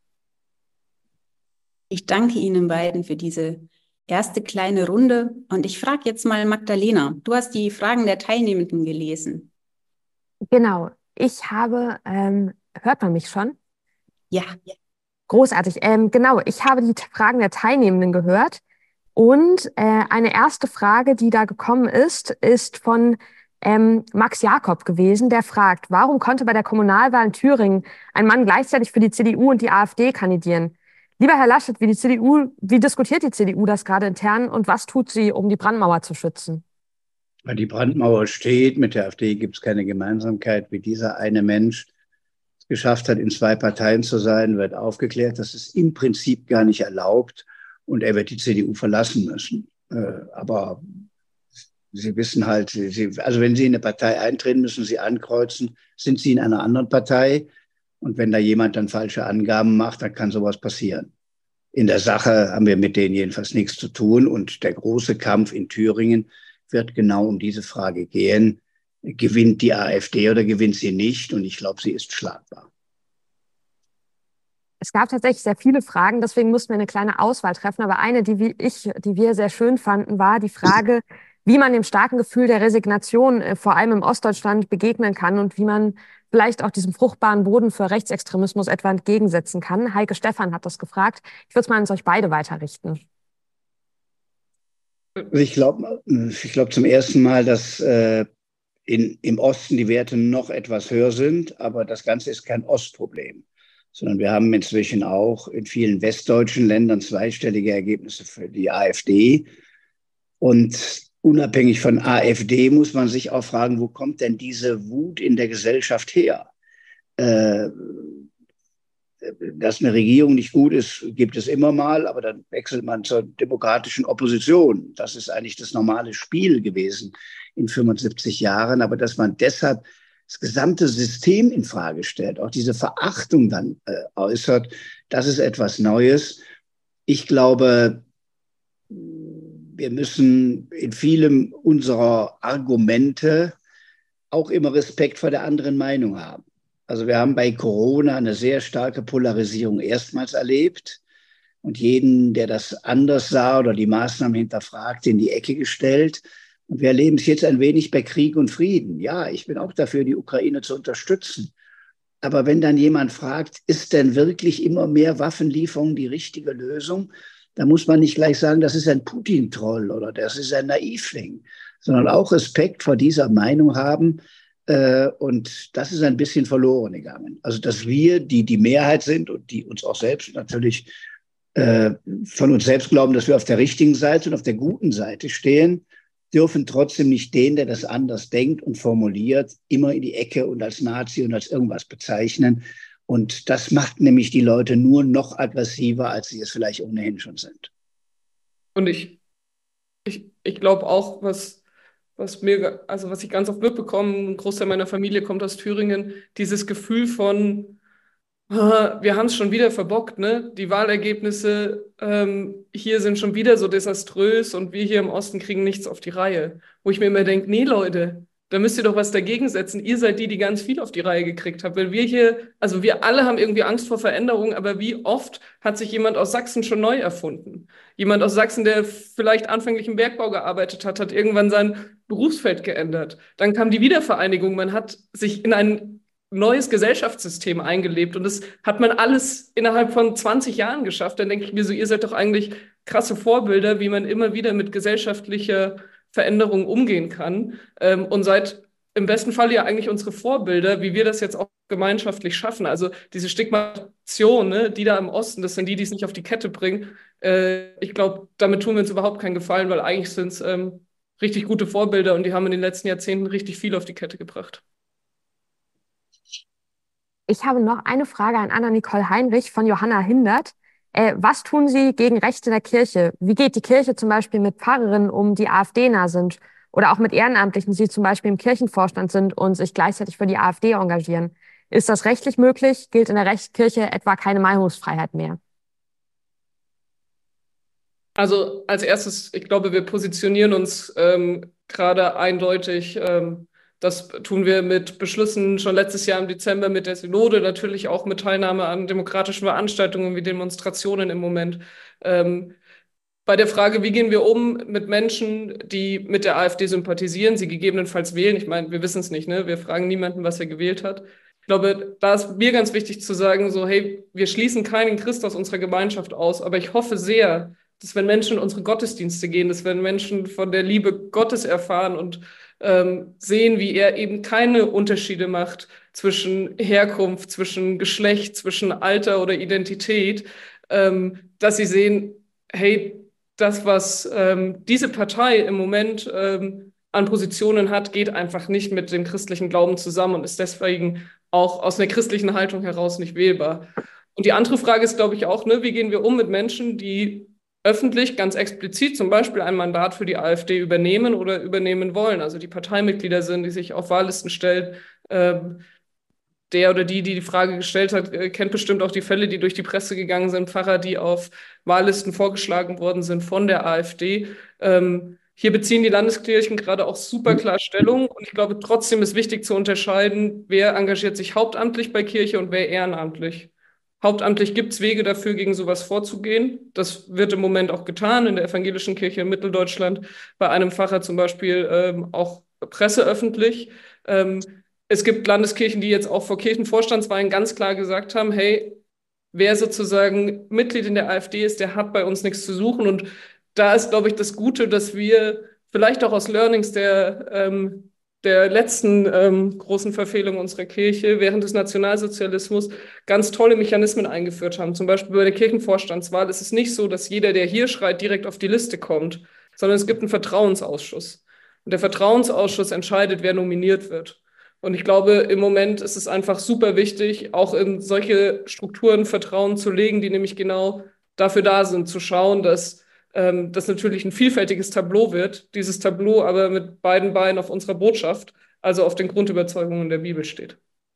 Ich danke Ihnen beiden für diese erste kleine Runde. Und ich frage jetzt mal Magdalena, du hast die Fragen der Teilnehmenden gelesen. Genau, ich habe, ähm, hört man mich schon? Ja. Großartig. Ähm, genau, ich habe die Fragen der Teilnehmenden gehört. Und äh, eine erste Frage, die da gekommen ist, ist von ähm, Max Jakob gewesen, der fragt, warum konnte bei der Kommunalwahl in Thüringen ein Mann gleichzeitig für die C D U und die AfD kandidieren? Lieber Herr Laschet, wie die C D U, wie diskutiert die C D U das gerade intern und was tut sie, um die Brandmauer zu schützen? Weil die Brandmauer steht, mit der AfD gibt es keine Gemeinsamkeit, wie dieser eine Mensch es geschafft hat, in zwei Parteien zu sein, wird aufgeklärt. Das ist im Prinzip gar nicht erlaubt und er wird die C D U verlassen müssen. Äh, aber Sie wissen halt, Sie, also wenn Sie in eine Partei eintreten, müssen Sie ankreuzen, sind Sie in einer anderen Partei? Und wenn da jemand dann falsche Angaben macht, dann kann sowas passieren. In der Sache haben wir mit denen jedenfalls nichts zu tun. Und der große Kampf in Thüringen wird genau um diese Frage gehen. Gewinnt die AfD oder gewinnt sie nicht? Und ich glaube, sie ist schlagbar. Es gab tatsächlich sehr viele Fragen, deswegen mussten wir eine kleine Auswahl treffen. Aber eine, die wir, ich, die wir sehr schön fanden, war die Frage, wie man dem starken Gefühl der Resignation äh, vor allem im Ostdeutschland begegnen kann und wie man vielleicht auch diesem fruchtbaren Boden für Rechtsextremismus etwa entgegensetzen kann. Heike Stephan hat das gefragt. Ich würde es mal an euch beide weiterrichten. Also ich glaube ich glaub zum ersten Mal, dass äh, in, im Osten die Werte noch etwas höher sind, aber das Ganze ist kein Ostproblem, sondern wir haben inzwischen auch in vielen westdeutschen Ländern zweistellige Ergebnisse für die AfD. Und unabhängig von AfD muss man sich auch fragen, wo kommt denn diese Wut in der Gesellschaft her? Äh, dass eine Regierung nicht gut ist, gibt es immer mal, aber dann wechselt man zur demokratischen Opposition. Das ist eigentlich das normale Spiel gewesen in fünfundsiebzig Jahren. Aber dass man deshalb das gesamte System in Frage stellt, auch diese Verachtung dann äh, äußert, das ist etwas Neues. Ich glaube, wir müssen in vielem unserer Argumente auch immer Respekt vor der anderen Meinung haben. Also wir haben bei Corona eine sehr starke Polarisierung erstmals erlebt und jeden, der das anders sah oder die Maßnahmen hinterfragt, in die Ecke gestellt. Und wir erleben es jetzt ein wenig bei Krieg und Frieden. Ja, ich bin auch dafür, die Ukraine zu unterstützen. Aber wenn dann jemand fragt, ist denn wirklich immer mehr Waffenlieferung die richtige Lösung, dann muss man nicht gleich sagen, das ist ein Putin-Troll oder das ist ein Naivling, sondern auch Respekt vor dieser Meinung haben. Und das ist ein bisschen verloren gegangen. Also, dass wir, die die Mehrheit sind und die uns auch selbst natürlich äh, von uns selbst glauben, dass wir auf der richtigen Seite und auf der guten Seite stehen, dürfen trotzdem nicht den, der das anders denkt und formuliert, immer in die Ecke und als Nazi und als irgendwas bezeichnen. Und das macht nämlich die Leute nur noch aggressiver, als sie es vielleicht ohnehin schon sind. Und ich, ich, ich glaube auch, was Was mir, also was ich ganz oft mitbekomme, ein Großteil meiner Familie kommt aus Thüringen, dieses Gefühl von, ah, wir haben es schon wieder verbockt, ne? Die Wahlergebnisse ähm, hier sind schon wieder so desaströs und wir hier im Osten kriegen nichts auf die Reihe. Wo ich mir immer denke, nee Leute, da müsst ihr doch was dagegen setzen. Ihr seid die, die ganz viel auf die Reihe gekriegt haben. Weil wir hier, also wir alle haben irgendwie Angst vor Veränderung, aber wie oft hat sich jemand aus Sachsen schon neu erfunden? Jemand aus Sachsen, der vielleicht anfänglich im Bergbau gearbeitet hat, hat irgendwann sein Berufsfeld geändert. Dann kam die Wiedervereinigung. Man hat sich in ein neues Gesellschaftssystem eingelebt und das hat man alles innerhalb von zwanzig Jahren geschafft. Dann denke ich mir so, ihr seid doch eigentlich krasse Vorbilder, wie man immer wieder mit gesellschaftlicher Veränderung umgehen kann ähm, und seid im besten Fall ja eigentlich unsere Vorbilder, wie wir das jetzt auch gemeinschaftlich schaffen. Also diese Stigmatisation, ne, die da im Osten, das sind die, die es nicht auf die Kette bringen. Äh, ich glaube, damit tun wir uns überhaupt keinen Gefallen, weil eigentlich sind es ähm, richtig gute Vorbilder und die haben in den letzten Jahrzehnten richtig viel auf die Kette gebracht. Ich habe noch eine Frage an Anna-Nicole Heinrich von Johanna Hindert. Äh, was tun Sie gegen Rechte in der Kirche? Wie geht die Kirche zum Beispiel mit Pfarrerinnen um, die AfD-nah sind? Oder auch mit Ehrenamtlichen, die zum Beispiel im Kirchenvorstand sind und sich gleichzeitig für die AfD engagieren? Ist das rechtlich möglich? Gilt in der Rechtskirche etwa keine Meinungsfreiheit mehr? Also als erstes, ich glaube, wir positionieren uns ähm, gerade eindeutig. Ähm, das tun wir mit Beschlüssen schon letztes Jahr im Dezember mit der Synode, natürlich auch mit Teilnahme an demokratischen Veranstaltungen wie Demonstrationen im Moment. Ähm, bei der Frage, wie gehen wir um mit Menschen, die mit der AfD sympathisieren, sie gegebenenfalls wählen. Ich meine, wir wissen es nicht, ne? Wir fragen niemanden, was er gewählt hat. Ich glaube, da ist mir ganz wichtig zu sagen, so, hey, wir schließen keinen Christ aus unserer Gemeinschaft aus, aber ich hoffe sehr, dass wenn Menschen in unsere Gottesdienste gehen, dass wenn Menschen von der Liebe Gottes erfahren und ähm, sehen, wie er eben keine Unterschiede macht zwischen Herkunft, zwischen Geschlecht, zwischen Alter oder Identität, ähm, dass sie sehen, hey, das, was ähm, diese Partei im Moment ähm, an Positionen hat, geht einfach nicht mit dem christlichen Glauben zusammen und ist deswegen auch aus einer christlichen Haltung heraus nicht wählbar. Und die andere Frage ist, glaube ich, auch, ne, wie gehen wir um mit Menschen, die öffentlich ganz explizit zum Beispiel ein Mandat für die AfD übernehmen oder übernehmen wollen, also die Parteimitglieder sind, die sich auf Wahllisten stellen. Ähm, der oder die, die die Frage gestellt hat, äh, kennt bestimmt auch die Fälle, die durch die Presse gegangen sind, Pfarrer, die auf Wahllisten vorgeschlagen worden sind von der AfD. Ähm, hier beziehen die Landeskirchen gerade auch super klar Stellung. Und ich glaube, trotzdem ist wichtig zu unterscheiden, wer engagiert sich hauptamtlich bei Kirche und wer ehrenamtlich. Hauptamtlich gibt es Wege dafür, gegen sowas vorzugehen. Das wird im Moment auch getan in der evangelischen Kirche in Mitteldeutschland, bei einem Pfarrer zum Beispiel ähm, auch presseöffentlich. Ähm, Es gibt Landeskirchen, die jetzt auch vor Kirchenvorstandswahlen ganz klar gesagt haben, hey, wer sozusagen Mitglied in der AfD ist, der hat bei uns nichts zu suchen. Und da ist, glaube ich, das Gute, dass wir vielleicht auch aus Learnings der, ähm, der letzten ähm, großen Verfehlung unserer Kirche während des Nationalsozialismus ganz tolle Mechanismen eingeführt haben. Zum Beispiel bei der Kirchenvorstandswahl ist es nicht so, dass jeder, der hier schreit, direkt auf die Liste kommt, sondern es gibt einen Vertrauensausschuss. Und der Vertrauensausschuss entscheidet, wer nominiert wird. Und ich glaube, im Moment ist es einfach super wichtig, auch in solche Strukturen Vertrauen zu legen, die nämlich genau dafür da sind, zu schauen, dass ähm, das natürlich ein vielfältiges Tableau wird, dieses Tableau aber mit beiden Beinen auf unserer Botschaft, also auf den Grundüberzeugungen der Bibel steht.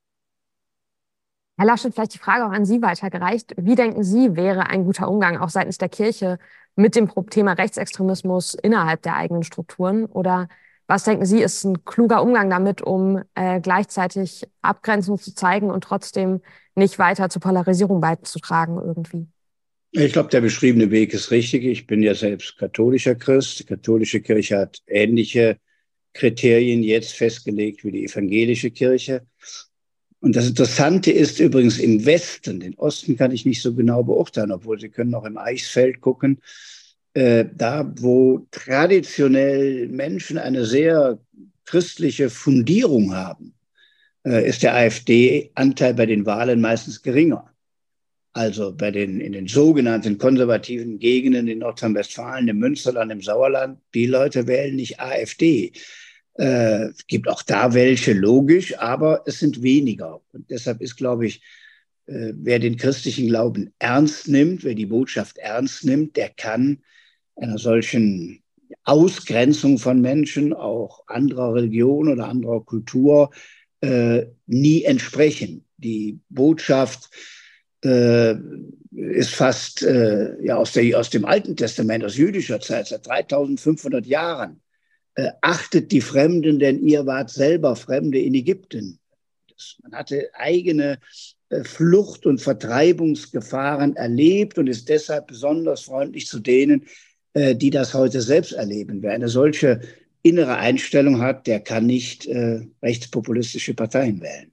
Herr Laschet, vielleicht die Frage auch an Sie weitergereicht. Wie denken Sie, wäre ein guter Umgang auch seitens der Kirche mit dem Thema Rechtsextremismus innerhalb der eigenen Strukturen? Oder was denken Sie, ist ein kluger Umgang damit, um äh, gleichzeitig Abgrenzung zu zeigen und trotzdem nicht weiter zur Polarisierung beizutragen irgendwie? Ich glaube, der beschriebene Weg ist richtig. Ich bin ja selbst katholischer Christ. Die katholische Kirche hat ähnliche Kriterien jetzt festgelegt wie die evangelische Kirche. Und das Interessante ist übrigens im Westen, den Osten kann ich nicht so genau beurteilen, obwohl Sie können auch im Eichsfeld gucken, äh, da wo traditionell Menschen eine sehr christliche Fundierung haben, äh, ist der AfD-Anteil bei den Wahlen meistens geringer. Also bei den, in den sogenannten konservativen Gegenden in Nordrhein-Westfalen, im Münsterland, im Sauerland, die Leute wählen nicht AfD. Äh, es gibt auch da welche, logisch, aber es sind weniger. Und deshalb ist, glaube ich, äh, wer den christlichen Glauben ernst nimmt, wer die Botschaft ernst nimmt, der kann einer solchen Ausgrenzung von Menschen, auch anderer Religion oder anderer Kultur, äh, nie entsprechen. Die Botschaft äh, ist fast äh, ja, aus, der, aus dem Alten Testament, aus jüdischer Zeit, seit dreitausendfünfhundert Jahren. Äh, achtet die Fremden, denn ihr wart selber Fremde in Ägypten. Das, man hatte eigene äh, Flucht- und Vertreibungsgefahren erlebt und ist deshalb besonders freundlich zu denen, äh, die das heute selbst erleben. Wer eine solche innere Einstellung hat, der kann nicht äh, rechtspopulistische Parteien wählen.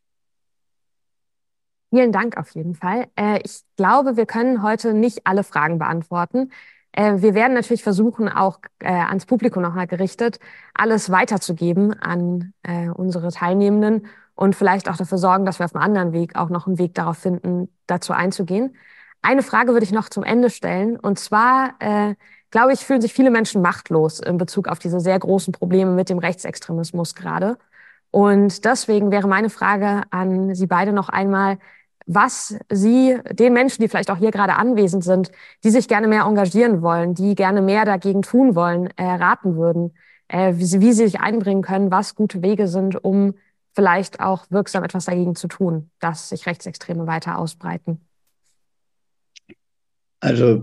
Vielen Dank auf jeden Fall. Äh, ich glaube, wir können heute nicht alle Fragen beantworten. Äh, wir werden natürlich versuchen, auch äh, ans Publikum nochmal gerichtet, alles weiterzugeben an äh, unsere Teilnehmenden und vielleicht auch dafür sorgen, dass wir auf einem anderen Weg auch noch einen Weg darauf finden, dazu einzugehen. Eine Frage würde ich noch zum Ende stellen. Und zwar, äh, glaube ich, fühlen sich viele Menschen machtlos in Bezug auf diese sehr großen Probleme mit dem Rechtsextremismus gerade. Und deswegen wäre meine Frage an Sie beide noch einmal, was Sie den Menschen, die vielleicht auch hier gerade anwesend sind, die sich gerne mehr engagieren wollen, die gerne mehr dagegen tun wollen, äh, raten würden, äh, wie, sie, wie sie sich einbringen können, was gute Wege sind, um vielleicht auch wirksam etwas dagegen zu tun, dass sich Rechtsextreme weiter ausbreiten. Also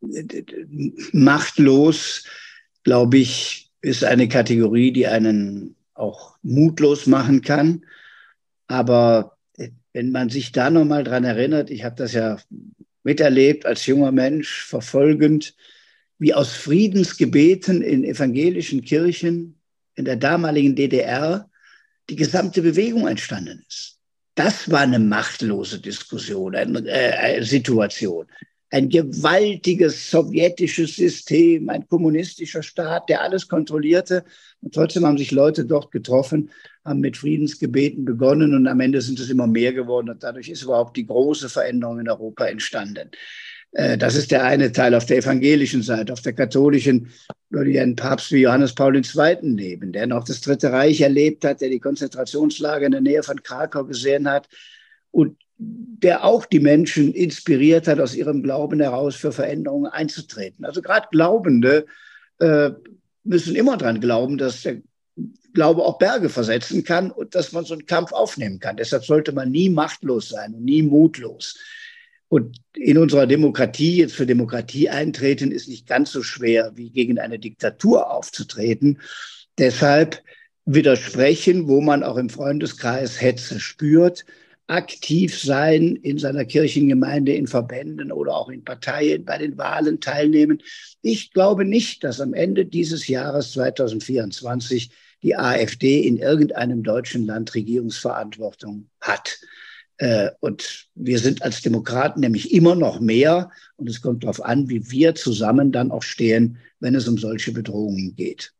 machtlos, glaube ich, ist eine Kategorie, die einen auch mutlos machen kann. Aber wenn man sich da nochmal dran erinnert, ich habe das ja miterlebt als junger Mensch, verfolgend, wie aus Friedensgebeten in evangelischen Kirchen in der damaligen D D R die gesamte Bewegung entstanden ist. Das war eine machtlose Diskussion, eine äh, Situation. Ein gewaltiges sowjetisches System, ein kommunistischer Staat, der alles kontrollierte. Und trotzdem haben sich Leute dort getroffen, haben mit Friedensgebeten begonnen und am Ende sind es immer mehr geworden. Und dadurch ist überhaupt die große Veränderung in Europa entstanden. Das ist der eine Teil auf der evangelischen Seite. Auf der katholischen würde ja ein Papst wie Johannes Paul der Zweite leben, der noch das Dritte Reich erlebt hat, der die Konzentrationslager in der Nähe von Krakau gesehen hat und der auch die Menschen inspiriert hat, aus ihrem Glauben heraus für Veränderungen einzutreten. Also gerade Glaubende äh, müssen immer daran glauben, dass der Glaube auch Berge versetzen kann und dass man so einen Kampf aufnehmen kann. Deshalb sollte man nie machtlos sein und nie mutlos. Und in unserer Demokratie, jetzt für Demokratie eintreten, ist nicht ganz so schwer, wie gegen eine Diktatur aufzutreten. Deshalb widersprechen, wo man auch im Freundeskreis Hetze spürt, aktiv sein in seiner Kirchengemeinde, in Verbänden oder auch in Parteien, bei den Wahlen teilnehmen. Ich glaube nicht, dass am Ende dieses Jahres zweitausendvierundzwanzig die AfD in irgendeinem deutschen Land Regierungsverantwortung hat. Und wir sind als Demokraten nämlich immer noch mehr. Und es kommt darauf an, wie wir zusammen dann auch stehen, wenn es um solche Bedrohungen geht.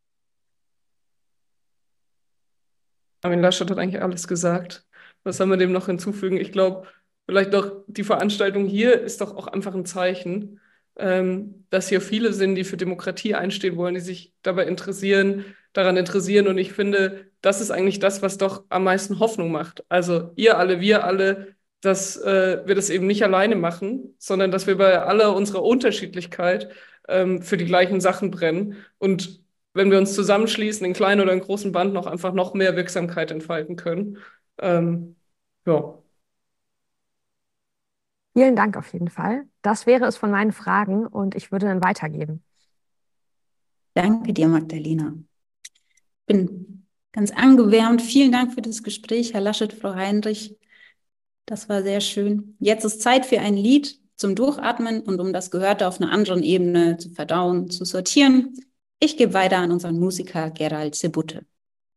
Armin Laschet hat eigentlich alles gesagt. Was soll man dem noch hinzufügen? Ich glaube, vielleicht doch die Veranstaltung hier ist doch auch einfach ein Zeichen, ähm, dass hier viele sind, die für Demokratie einstehen wollen, die sich dabei interessieren, daran interessieren. Und ich finde, das ist eigentlich das, was doch am meisten Hoffnung macht. Also ihr alle, wir alle, dass äh, wir das eben nicht alleine machen, sondern dass wir bei aller unserer Unterschiedlichkeit ähm, für die gleichen Sachen brennen. Und wenn wir uns zusammenschließen, in kleinen oder in großen Banden, auch einfach noch mehr Wirksamkeit entfalten können. Ähm, ja. Vielen Dank auf jeden Fall. Das wäre es von meinen Fragen und ich würde dann weitergeben. Danke dir, Magdalena. Ich bin ganz angewärmt. Vielen Dank für das Gespräch, Herr Laschet, Frau Heinrich. Das war sehr schön. Jetzt ist Zeit für ein Lied zum Durchatmen und um das Gehörte auf einer anderen Ebene zu verdauen, zu sortieren. Ich gebe weiter an unseren Musiker Gerald Sebutte.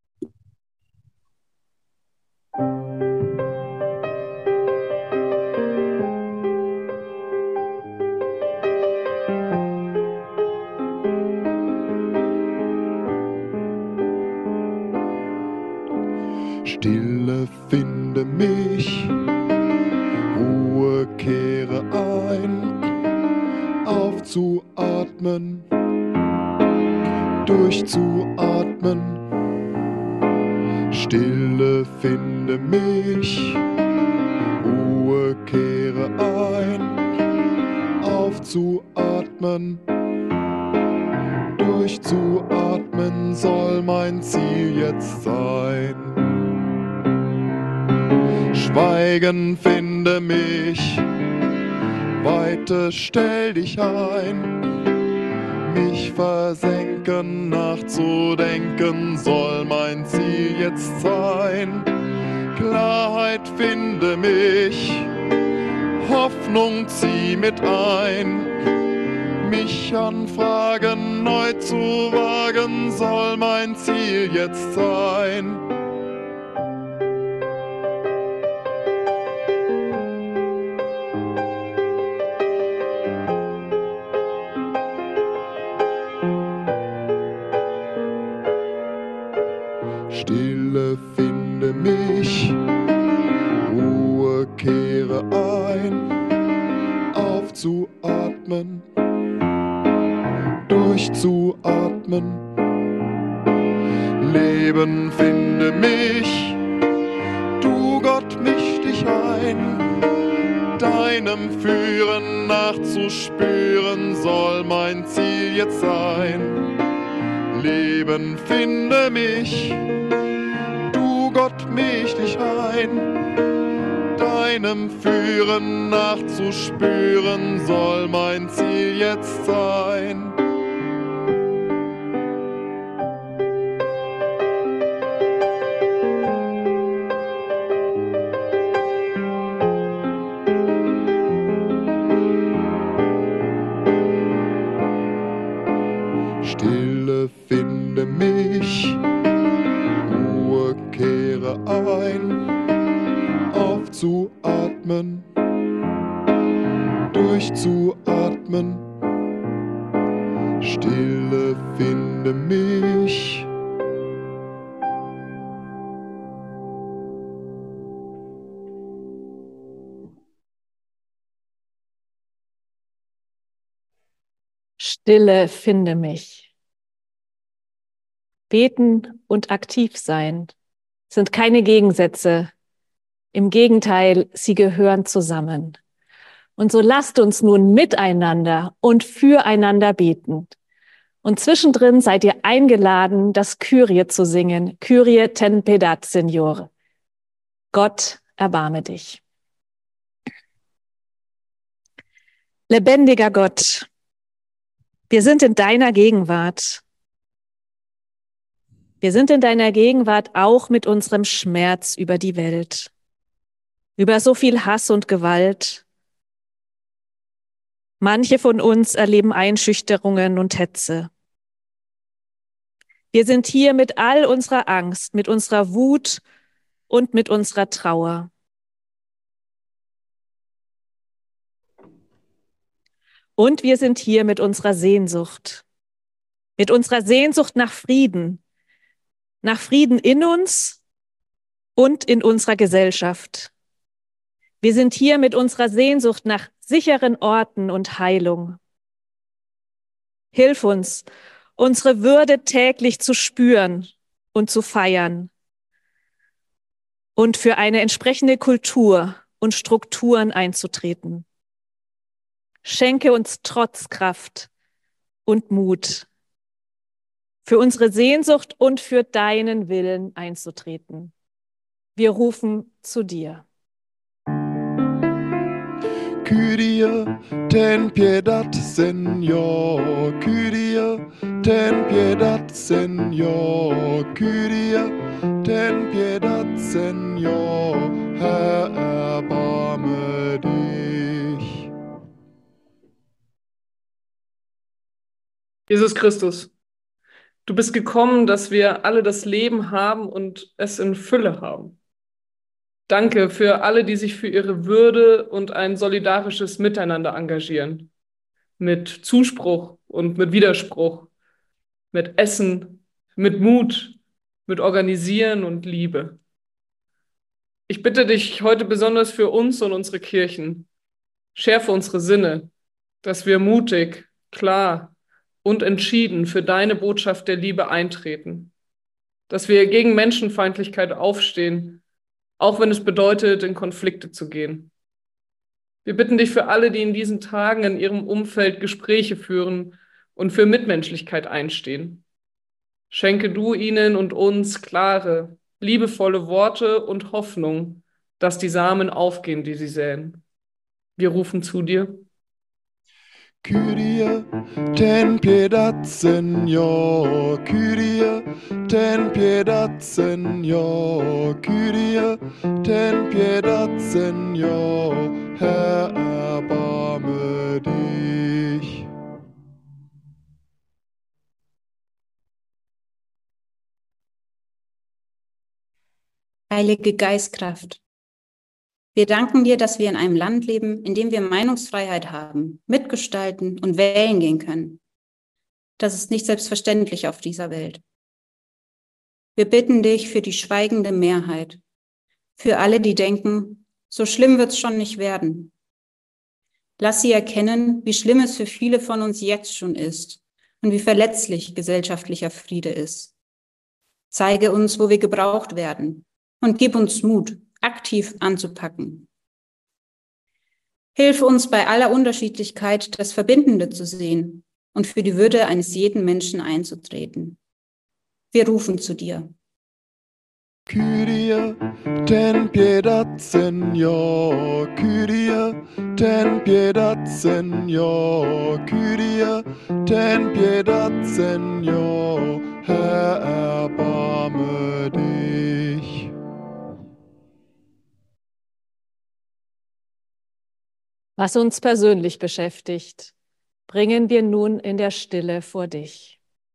Stille finde mich, Ruhe kehre ein, aufzuatmen, durchzuatmen. Stille finde mich, Ruhe kehre ein, aufzuatmen, durchzuatmen soll mein Ziel jetzt sein. Schweigen finde mich, Weite stell dich ein, mich versenken, nachzudenken soll mein Ziel jetzt sein. Klarheit finde mich, Hoffnung zieh mit ein, mich an Fragen neu zu wagen soll mein Ziel jetzt sein. Stille finde mich, Ruhe kehre ein, aufzuatmen, durchzuatmen. Leben finde mich, du Gott misch dich ein, deinem Führen nachzuspüren soll mein Ziel jetzt sein. Leben finde mich, du Gott misch dich ein, deinem deinem Führen nachzuspüren, soll mein Ziel jetzt sein. Stille finde mich, Ruhe kehre ein, aufzuatmen, durchzuatmen. Stille finde mich. Stille finde mich. Beten und aktiv sein sind keine Gegensätze. Im Gegenteil, sie gehören zusammen. Und so lasst uns nun miteinander und füreinander beten. Und zwischendrin seid ihr eingeladen, das Kyrie zu singen. Kyrie ten pedat, Señor. Gott, erbarme dich. Lebendiger Gott, wir sind in deiner Gegenwart. Wir sind in deiner Gegenwart auch mit unserem Schmerz über die Welt, über so viel Hass und Gewalt. Manche von uns erleben Einschüchterungen und Hetze. Wir sind hier mit all unserer Angst, mit unserer Wut und mit unserer Trauer. Und wir sind hier mit unserer Sehnsucht, mit unserer Sehnsucht nach Frieden, nach Frieden in uns und in unserer Gesellschaft. Wir sind hier mit unserer Sehnsucht nach sicheren Orten und Heilung. Hilf uns, unsere Würde täglich zu spüren und zu feiern und für eine entsprechende Kultur und Strukturen einzutreten. Schenke uns Trotzkraft und Mut, für unsere Sehnsucht und für deinen Willen einzutreten. Wir rufen zu dir. Kyrie, ten piedad, Señor. Kyrie, ten piedad, Señor. Kyrie, ten piedad, Señor. Herr, erbarme dich. Jesus Christus, du bist gekommen, dass wir alle das Leben haben und es in Fülle haben. Danke für alle, die sich für ihre Würde und ein solidarisches Miteinander engagieren. Mit Zuspruch und mit Widerspruch, mit Essen, mit Mut, mit Organisieren und Liebe. Ich bitte dich heute besonders für uns und unsere Kirchen. Schärfe unsere Sinne, dass wir mutig, klar und entschieden für deine Botschaft der Liebe eintreten. Dass wir gegen Menschenfeindlichkeit aufstehen, auch wenn es bedeutet, in Konflikte zu gehen. Wir bitten dich für alle, die in diesen Tagen in ihrem Umfeld Gespräche führen und für Mitmenschlichkeit einstehen. Schenke du ihnen und uns klare, liebevolle Worte und Hoffnung, dass die Samen aufgehen, die sie säen. Wir rufen zu dir. Kyrie, ten piedad, Señor. Kyrie, ten piedad, Señor. Kyrie, ten piedad, Señor. Herr, erbarme dich. Heilige Geistkraft, wir danken dir, dass wir in einem Land leben, in dem wir Meinungsfreiheit haben, mitgestalten und wählen gehen können. Das ist nicht selbstverständlich auf dieser Welt. Wir bitten dich für die schweigende Mehrheit, für alle, die denken, so schlimm wird's schon nicht werden. Lass sie erkennen, wie schlimm es für viele von uns jetzt schon ist und wie verletzlich gesellschaftlicher Friede ist. Zeige uns, wo wir gebraucht werden und gib uns Mut, aktiv anzupacken. Hilf uns bei aller Unterschiedlichkeit, das Verbindende zu sehen und für die Würde eines jeden Menschen einzutreten. Wir rufen zu dir. Kyrie, ten piedad, Señor. Kyrie, ten piedad, Señor. Kyrie, ten piedad, Señor. Herr, erbarme dich. Was uns persönlich beschäftigt, bringen wir nun in der Stille vor dich.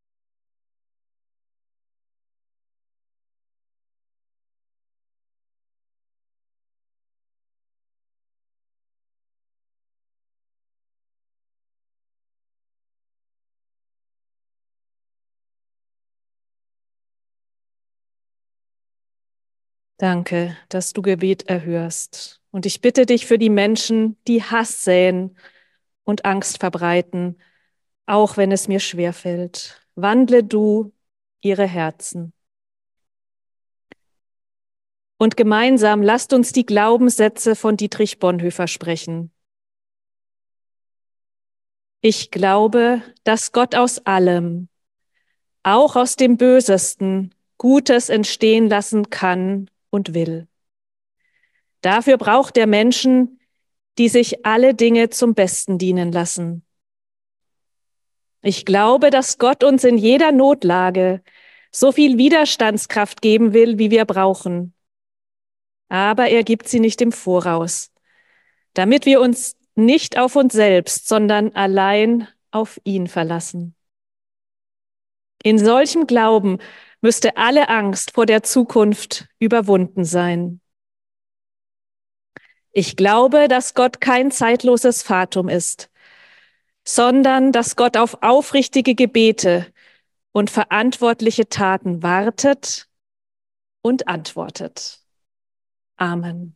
Danke, dass du Gebet erhörst. Und ich bitte dich für die Menschen, die Hass säen und Angst verbreiten, auch wenn es mir schwerfällt. Wandle du ihre Herzen. Und gemeinsam lasst uns die Glaubenssätze von Dietrich Bonhoeffer sprechen. Ich glaube, dass Gott aus allem, auch aus dem Bösesten, Gutes entstehen lassen kann und will. Dafür braucht er Menschen, die sich alle Dinge zum Besten dienen lassen. Ich glaube, dass Gott uns in jeder Notlage so viel Widerstandskraft geben will, wie wir brauchen. Aber er gibt sie nicht im Voraus, damit wir uns nicht auf uns selbst, sondern allein auf ihn verlassen. In solchem Glauben müsste alle Angst vor der Zukunft überwunden sein. Ich glaube, dass Gott kein zeitloses Fatum ist, sondern dass Gott auf aufrichtige Gebete und verantwortliche Taten wartet und antwortet. Amen.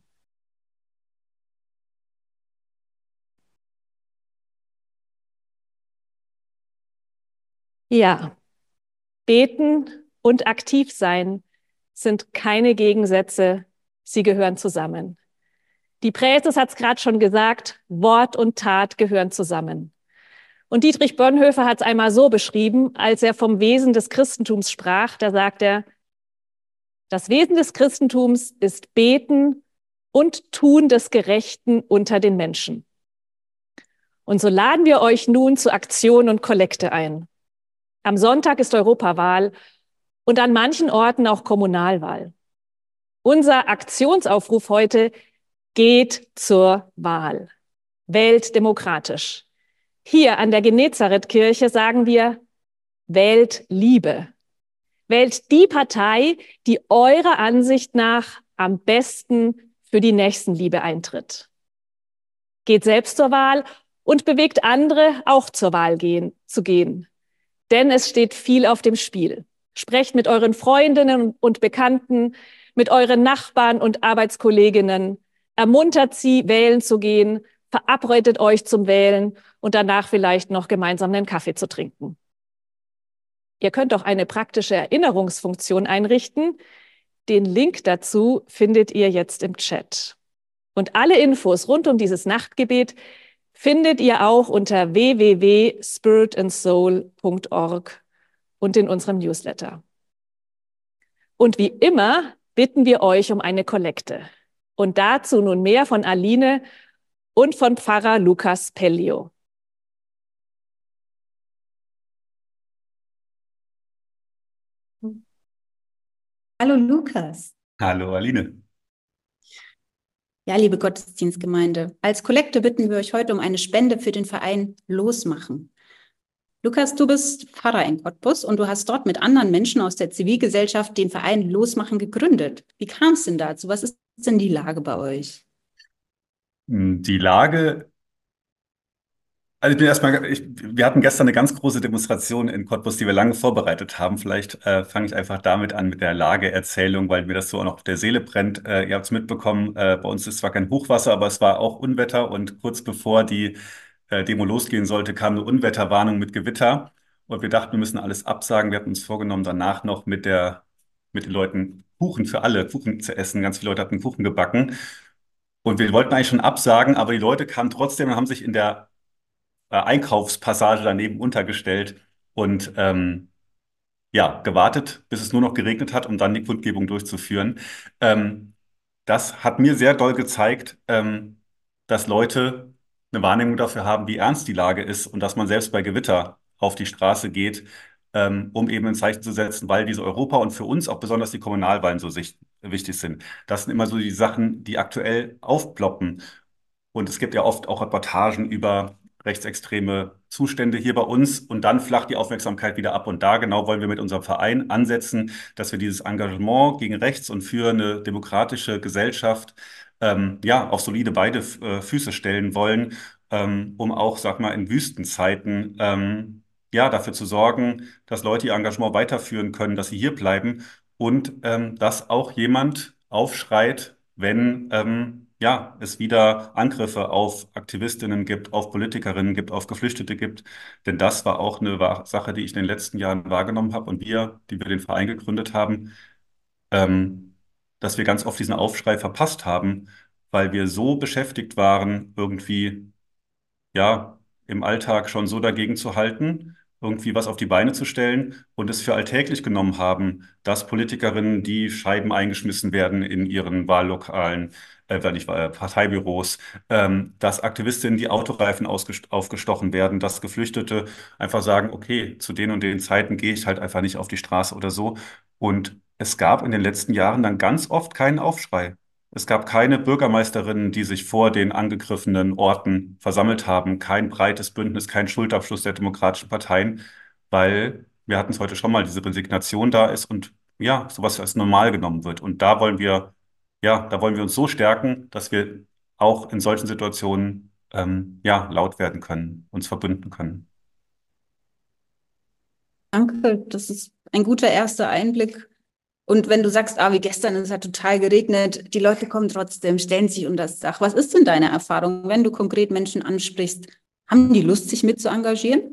Ja, beten und aktiv sein sind keine Gegensätze, sie gehören zusammen. Die Präses hat es gerade schon gesagt, Wort und Tat gehören zusammen. Und Dietrich Bonhoeffer hat es einmal so beschrieben, als er vom Wesen des Christentums sprach, da sagt er, das Wesen des Christentums ist Beten und Tun des Gerechten unter den Menschen. Und so laden wir euch nun zu Aktion und Kollekte ein. Am Sonntag ist Europawahl und an manchen Orten auch Kommunalwahl. Unser Aktionsaufruf heute geht zur Wahl. Wählt demokratisch. Hier an der Genezareth-Kirche sagen wir, wählt Liebe. Wählt die Partei, die eurer Ansicht nach am besten für die Nächstenliebe eintritt. Geht selbst zur Wahl und bewegt andere, auch zur Wahl gehen, zu gehen. Denn es steht viel auf dem Spiel. Sprecht mit euren Freundinnen und Bekannten, mit euren Nachbarn und Arbeitskolleginnen. Ermuntert sie, wählen zu gehen, verabredet euch zum Wählen und danach vielleicht noch gemeinsam einen Kaffee zu trinken. Ihr könnt auch eine praktische Erinnerungsfunktion einrichten. Den Link dazu findet ihr jetzt im Chat. Und alle Infos rund um dieses Nachtgebet findet ihr auch unter w w w punkt spirit and soul punkt org und in unserem Newsletter. Und wie immer bitten wir euch um eine Kollekte. Und dazu nun mehr von Aline und von Pfarrer Lukas Pellio. Hallo Lukas. Hallo Aline. Ja, liebe Gottesdienstgemeinde, als Kollekte bitten wir euch heute um eine Spende für den Verein Losmachen. Lukas, du bist Pfarrer in Cottbus und du hast dort mit anderen Menschen aus der Zivilgesellschaft den Verein Losmachen gegründet. Wie kam es denn dazu? Was ist denn die Lage bei euch? Die Lage, also ich bin erstmal, ich, wir hatten gestern eine ganz große Demonstration in Cottbus, die wir lange vorbereitet haben. Vielleicht äh, fange ich einfach damit an mit der Lageerzählung, weil mir das so auch noch auf der Seele brennt. Äh, ihr habt es mitbekommen, äh, bei uns ist zwar kein Hochwasser, aber es war auch Unwetter und kurz bevor die äh, Demo losgehen sollte, kam eine Unwetterwarnung mit Gewitter und wir dachten, wir müssen alles absagen. Wir hatten uns vorgenommen, danach noch mit der, mit den Leuten Kuchen für alle, Kuchen zu essen. Ganz viele Leute hatten Kuchen gebacken und wir wollten eigentlich schon absagen, aber die Leute kamen trotzdem und haben sich in der äh, Einkaufspassage daneben untergestellt und ähm, ja, gewartet, bis es nur noch geregnet hat, um dann die Kundgebung durchzuführen. Ähm, das hat mir sehr doll gezeigt, ähm, dass Leute eine Wahrnehmung dafür haben, wie ernst die Lage ist und dass man selbst bei Gewitter auf die Straße geht, ähm, um eben ein Zeichen zu setzen, weil diese Europa und für uns auch besonders die Kommunalwahlen so sich, wichtig sind. Das sind immer so die Sachen, die aktuell aufploppen. Und es gibt ja oft auch Reportagen über rechtsextreme Zustände hier bei uns und dann flacht die Aufmerksamkeit wieder ab. Und da genau wollen wir mit unserem Verein ansetzen, dass wir dieses Engagement gegen rechts und für eine demokratische Gesellschaft ähm, ja auf solide beide äh, Füße stellen wollen, ähm, um auch, sag mal, in Wüstenzeiten ähm, ja dafür zu sorgen, dass Leute ihr Engagement weiterführen können, dass sie hier bleiben und ähm, dass auch jemand aufschreit, wenn ähm, ja, es wieder Angriffe auf Aktivistinnen gibt, auf Politikerinnen gibt, auf Geflüchtete gibt. Denn das war auch eine Wa- Sache, die ich in den letzten Jahren wahrgenommen habe und wir, die wir den Verein gegründet haben, ähm, dass wir ganz oft diesen Aufschrei verpasst haben, weil wir so beschäftigt waren, irgendwie ja, im Alltag schon so dagegen zu halten, irgendwie was auf die Beine zu stellen und es für alltäglich genommen haben, dass Politikerinnen, die Scheiben eingeschmissen werden in ihren Wahllokalen, äh, nicht, äh, Parteibüros, ähm, dass Aktivistinnen die Autoreifen ausgest- aufgestochen werden, dass Geflüchtete einfach sagen, okay, zu den und den Zeiten gehe ich halt einfach nicht auf die Straße oder so. Und es gab in den letzten Jahren dann ganz oft keinen Aufschrei. Es gab keine Bürgermeisterinnen, die sich vor den angegriffenen Orten versammelt haben, kein breites Bündnis, kein Schulterabschluss der demokratischen Parteien, weil wir hatten es heute schon mal, diese Resignation da ist und ja, sowas als normal genommen wird. Und da wollen wir, ja, da wollen wir uns so stärken, dass wir auch in solchen Situationen ähm, ja, laut werden können, uns verbünden können. Danke, das ist ein guter erster Einblick. Und wenn du sagst, ah, wie gestern, es hat total geregnet, die Leute kommen trotzdem, stellen sich unter das Dach. Was ist denn deine Erfahrung, wenn du konkret Menschen ansprichst? Haben die Lust, sich mit zu engagieren?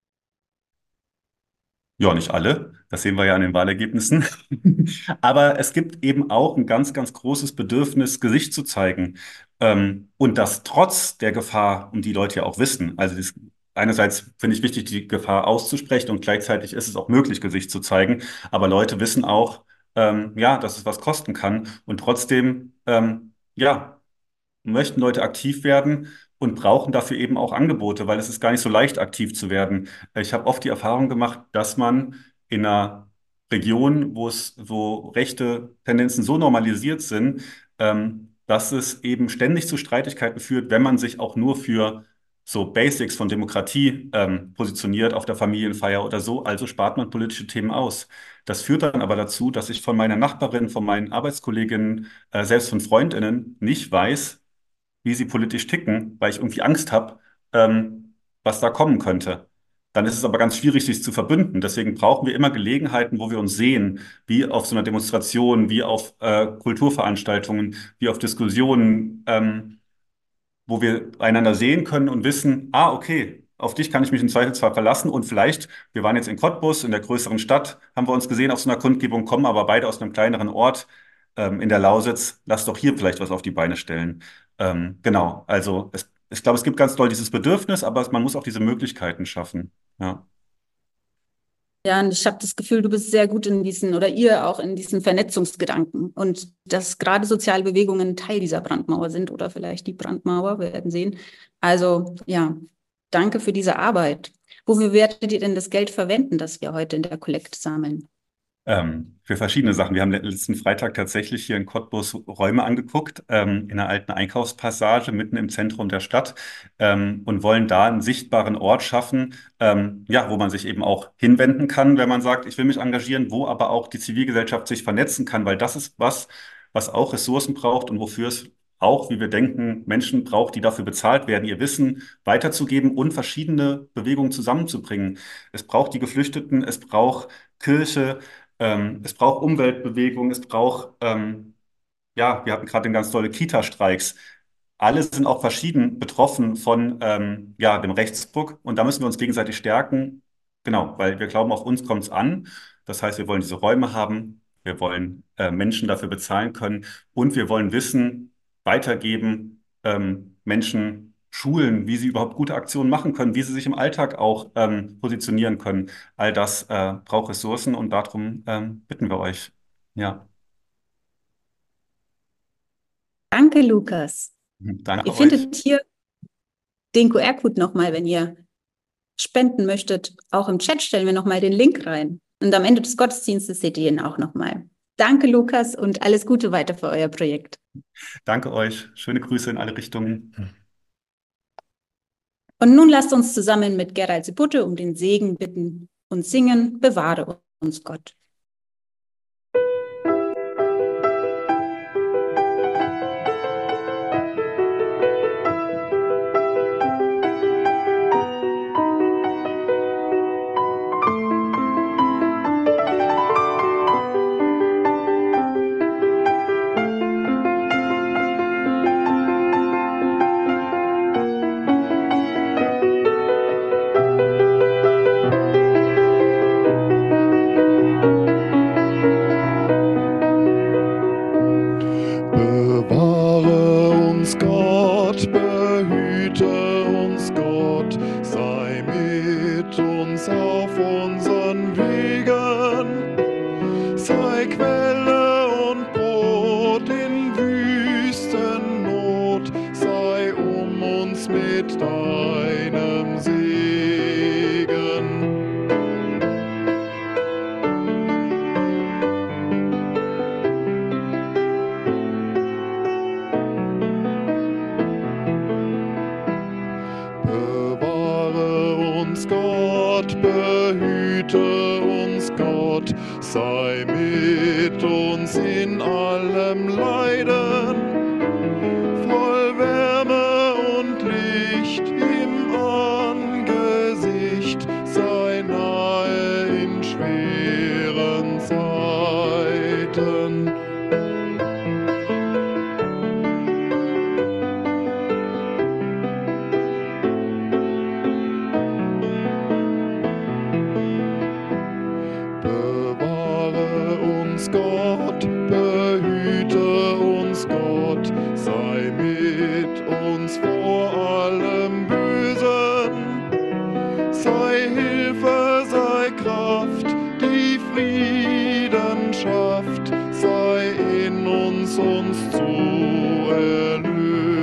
Ja, nicht alle. Das sehen wir ja an den Wahlergebnissen. Aber es gibt eben auch ein ganz, ganz großes Bedürfnis, Gesicht zu zeigen. Ähm, und das trotz der Gefahr, um die Leute ja auch wissen. Also das, einerseits finde ich wichtig, die Gefahr auszusprechen und gleichzeitig ist es auch möglich, Gesicht zu zeigen. Aber Leute wissen auch, ähm, ja, dass es was kosten kann. Und trotzdem, ähm, ja, möchten Leute aktiv werden und brauchen dafür eben auch Angebote, weil es ist gar nicht so leicht, aktiv zu werden. Ich habe oft die Erfahrung gemacht, dass man in einer Region, wo es, wo rechte Tendenzen so normalisiert sind, ähm, dass es eben ständig zu Streitigkeiten führt, wenn man sich auch nur für so Basics von Demokratie ähm, positioniert auf der Familienfeier oder so. Also spart man politische Themen aus. Das führt dann aber dazu, dass ich von meiner Nachbarin, von meinen Arbeitskolleginnen, äh, selbst von Freundinnen nicht weiß, wie sie politisch ticken, weil ich irgendwie Angst habe, ähm, was da kommen könnte. Dann ist es aber ganz schwierig, sich zu verbünden. Deswegen brauchen wir immer Gelegenheiten, wo wir uns sehen, wie auf so einer Demonstration, wie auf äh, Kulturveranstaltungen, wie auf Diskussionen, ähm, wo wir einander sehen können und wissen, ah, okay, auf dich kann ich mich im Zweifelsfall verlassen und vielleicht, wir waren jetzt in Cottbus, in der größeren Stadt, haben wir uns gesehen auf so einer Kundgebung, kommen aber beide aus einem kleineren Ort ähm, in der Lausitz, lass doch hier vielleicht was auf die Beine stellen. Ähm, genau, also es, ich glaube, es gibt ganz doll dieses Bedürfnis, aber man muss auch diese Möglichkeiten schaffen. Ja. Ja, und ich habe das Gefühl, du bist sehr gut in diesen, oder ihr auch in diesen Vernetzungsgedanken und dass gerade soziale Bewegungen Teil dieser Brandmauer sind oder vielleicht die Brandmauer, wir werden sehen. Also ja, danke für diese Arbeit. Wofür werdet ihr denn das Geld verwenden, das wir heute in der Kollekte sammeln? Ähm, für verschiedene Sachen. Wir haben letzten Freitag tatsächlich hier in Cottbus Räume angeguckt, ähm, in einer alten Einkaufspassage mitten im Zentrum der Stadt, ähm, und wollen da einen sichtbaren Ort schaffen, ähm, ja, wo man sich eben auch hinwenden kann, wenn man sagt, ich will mich engagieren, wo aber auch die Zivilgesellschaft sich vernetzen kann, weil das ist was, was auch Ressourcen braucht und wofür es auch, wie wir denken, Menschen braucht, die dafür bezahlt werden, ihr Wissen weiterzugeben und verschiedene Bewegungen zusammenzubringen. Es braucht die Geflüchteten, es braucht Kirche, ähm, es braucht Umweltbewegung, es braucht, ähm, ja, wir hatten gerade den ganz tolle Kita-Streiks. Alle sind auch verschieden betroffen von ähm, ja, dem Rechtsruck und da müssen wir uns gegenseitig stärken. Genau, weil wir glauben, auf uns kommt es an. Das heißt, wir wollen diese Räume haben, wir wollen äh, Menschen dafür bezahlen können und wir wollen Wissen weitergeben, ähm, Menschen schulen, wie sie überhaupt gute Aktionen machen können, wie sie sich im Alltag auch ähm, positionieren können. All das äh, braucht Ressourcen und darum ähm, bitten wir euch. Ja, Danke, Lukas. danke Ihr euch. findet hier den Q R-Code nochmal, wenn ihr spenden möchtet. Auch im Chat stellen wir nochmal den Link rein. Und am Ende des Gottesdienstes seht ihr ihn auch nochmal. Danke, Lukas, und alles Gute weiter für euer Projekt. Danke euch. Schöne Grüße in alle Richtungen. Und nun lasst uns zusammen mit Gerald Sibutte um den Segen bitten und singen, bewahre uns Gott. Bewahre uns Gott, behüte uns Gott, sei mit uns auf unseren Wegen, sei Quelle und Brot in Wüstennot, sei um uns mit deinem Segen. Bewahre uns Gott, behüte uns Gott, sei mit uns in allem Leiden, voll Wärme und Licht im Angesicht, sei nahe in schweren Zeiten. Bewahre uns Gott, behüte uns Gott, sei mit uns vor allem Bösen, sei Hilfe, sei Kraft, die Frieden schafft, sei in uns, uns zu erlösen.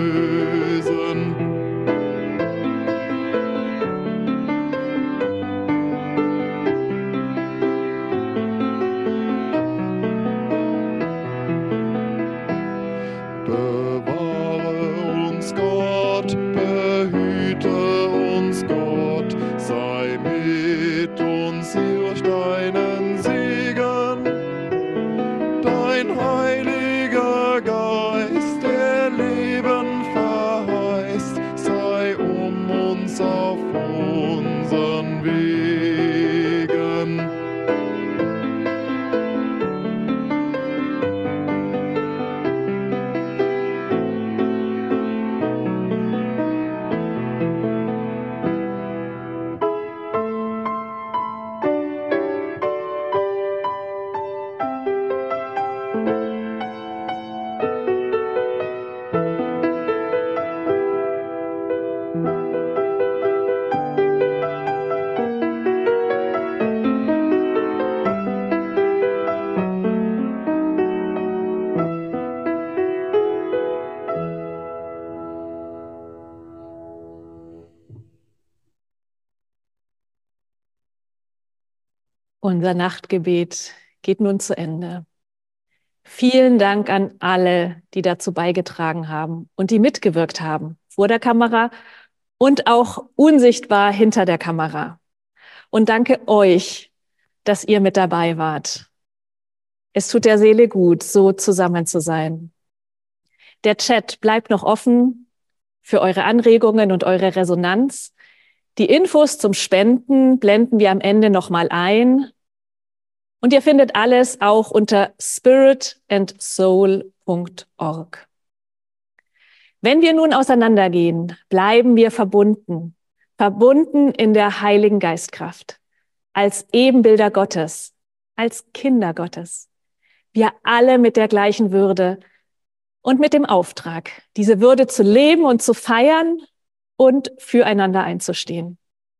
Bewahre uns Gott, behüte uns Gott, sei mit uns durch deinen Segen, dein Heiliger Geist, der Leben verheißt, sei um uns auf unseren Wegen. Unser Nachtgebet geht nun zu Ende. Vielen Dank an alle, die dazu beigetragen haben und die mitgewirkt haben, vor der Kamera und auch unsichtbar hinter der Kamera. Und danke euch, dass ihr mit dabei wart. Es tut der Seele gut, so zusammen zu sein. Der Chat bleibt noch offen für eure Anregungen und eure Resonanz. Die Infos zum Spenden blenden wir am Ende nochmal ein. Und ihr findet alles auch unter spirit and soul punkt org. Wenn wir nun auseinandergehen, bleiben wir verbunden, verbunden in der Heiligen Geistkraft, als Ebenbilder Gottes, als Kinder Gottes. Wir alle mit der gleichen Würde und mit dem Auftrag, diese Würde zu leben und zu feiern und füreinander einzustehen.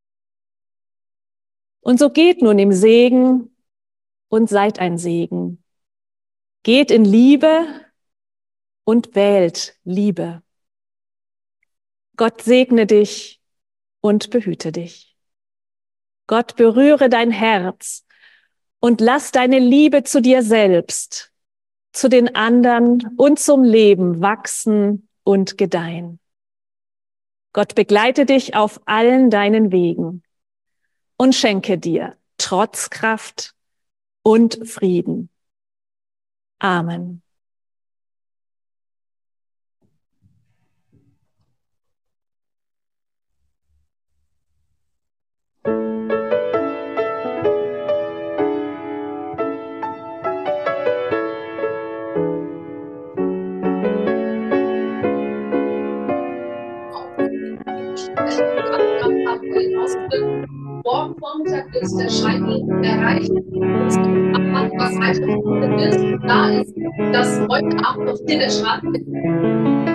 Und so geht nun im Segen und seid ein Segen. Geht in Liebe und wählt Liebe. Gott segne dich und behüte dich. Gott berühre dein Herz und lass deine Liebe zu dir selbst, zu den anderen und zum Leben wachsen und gedeihen. Gott begleite dich auf allen deinen Wegen und schenke dir Trotzkraft und Frieden. Amen. Morgen Vormittag ist der Scheitel erreicht. Was weiter ist, da ist, dass heute Abend noch hier der Schrank ist.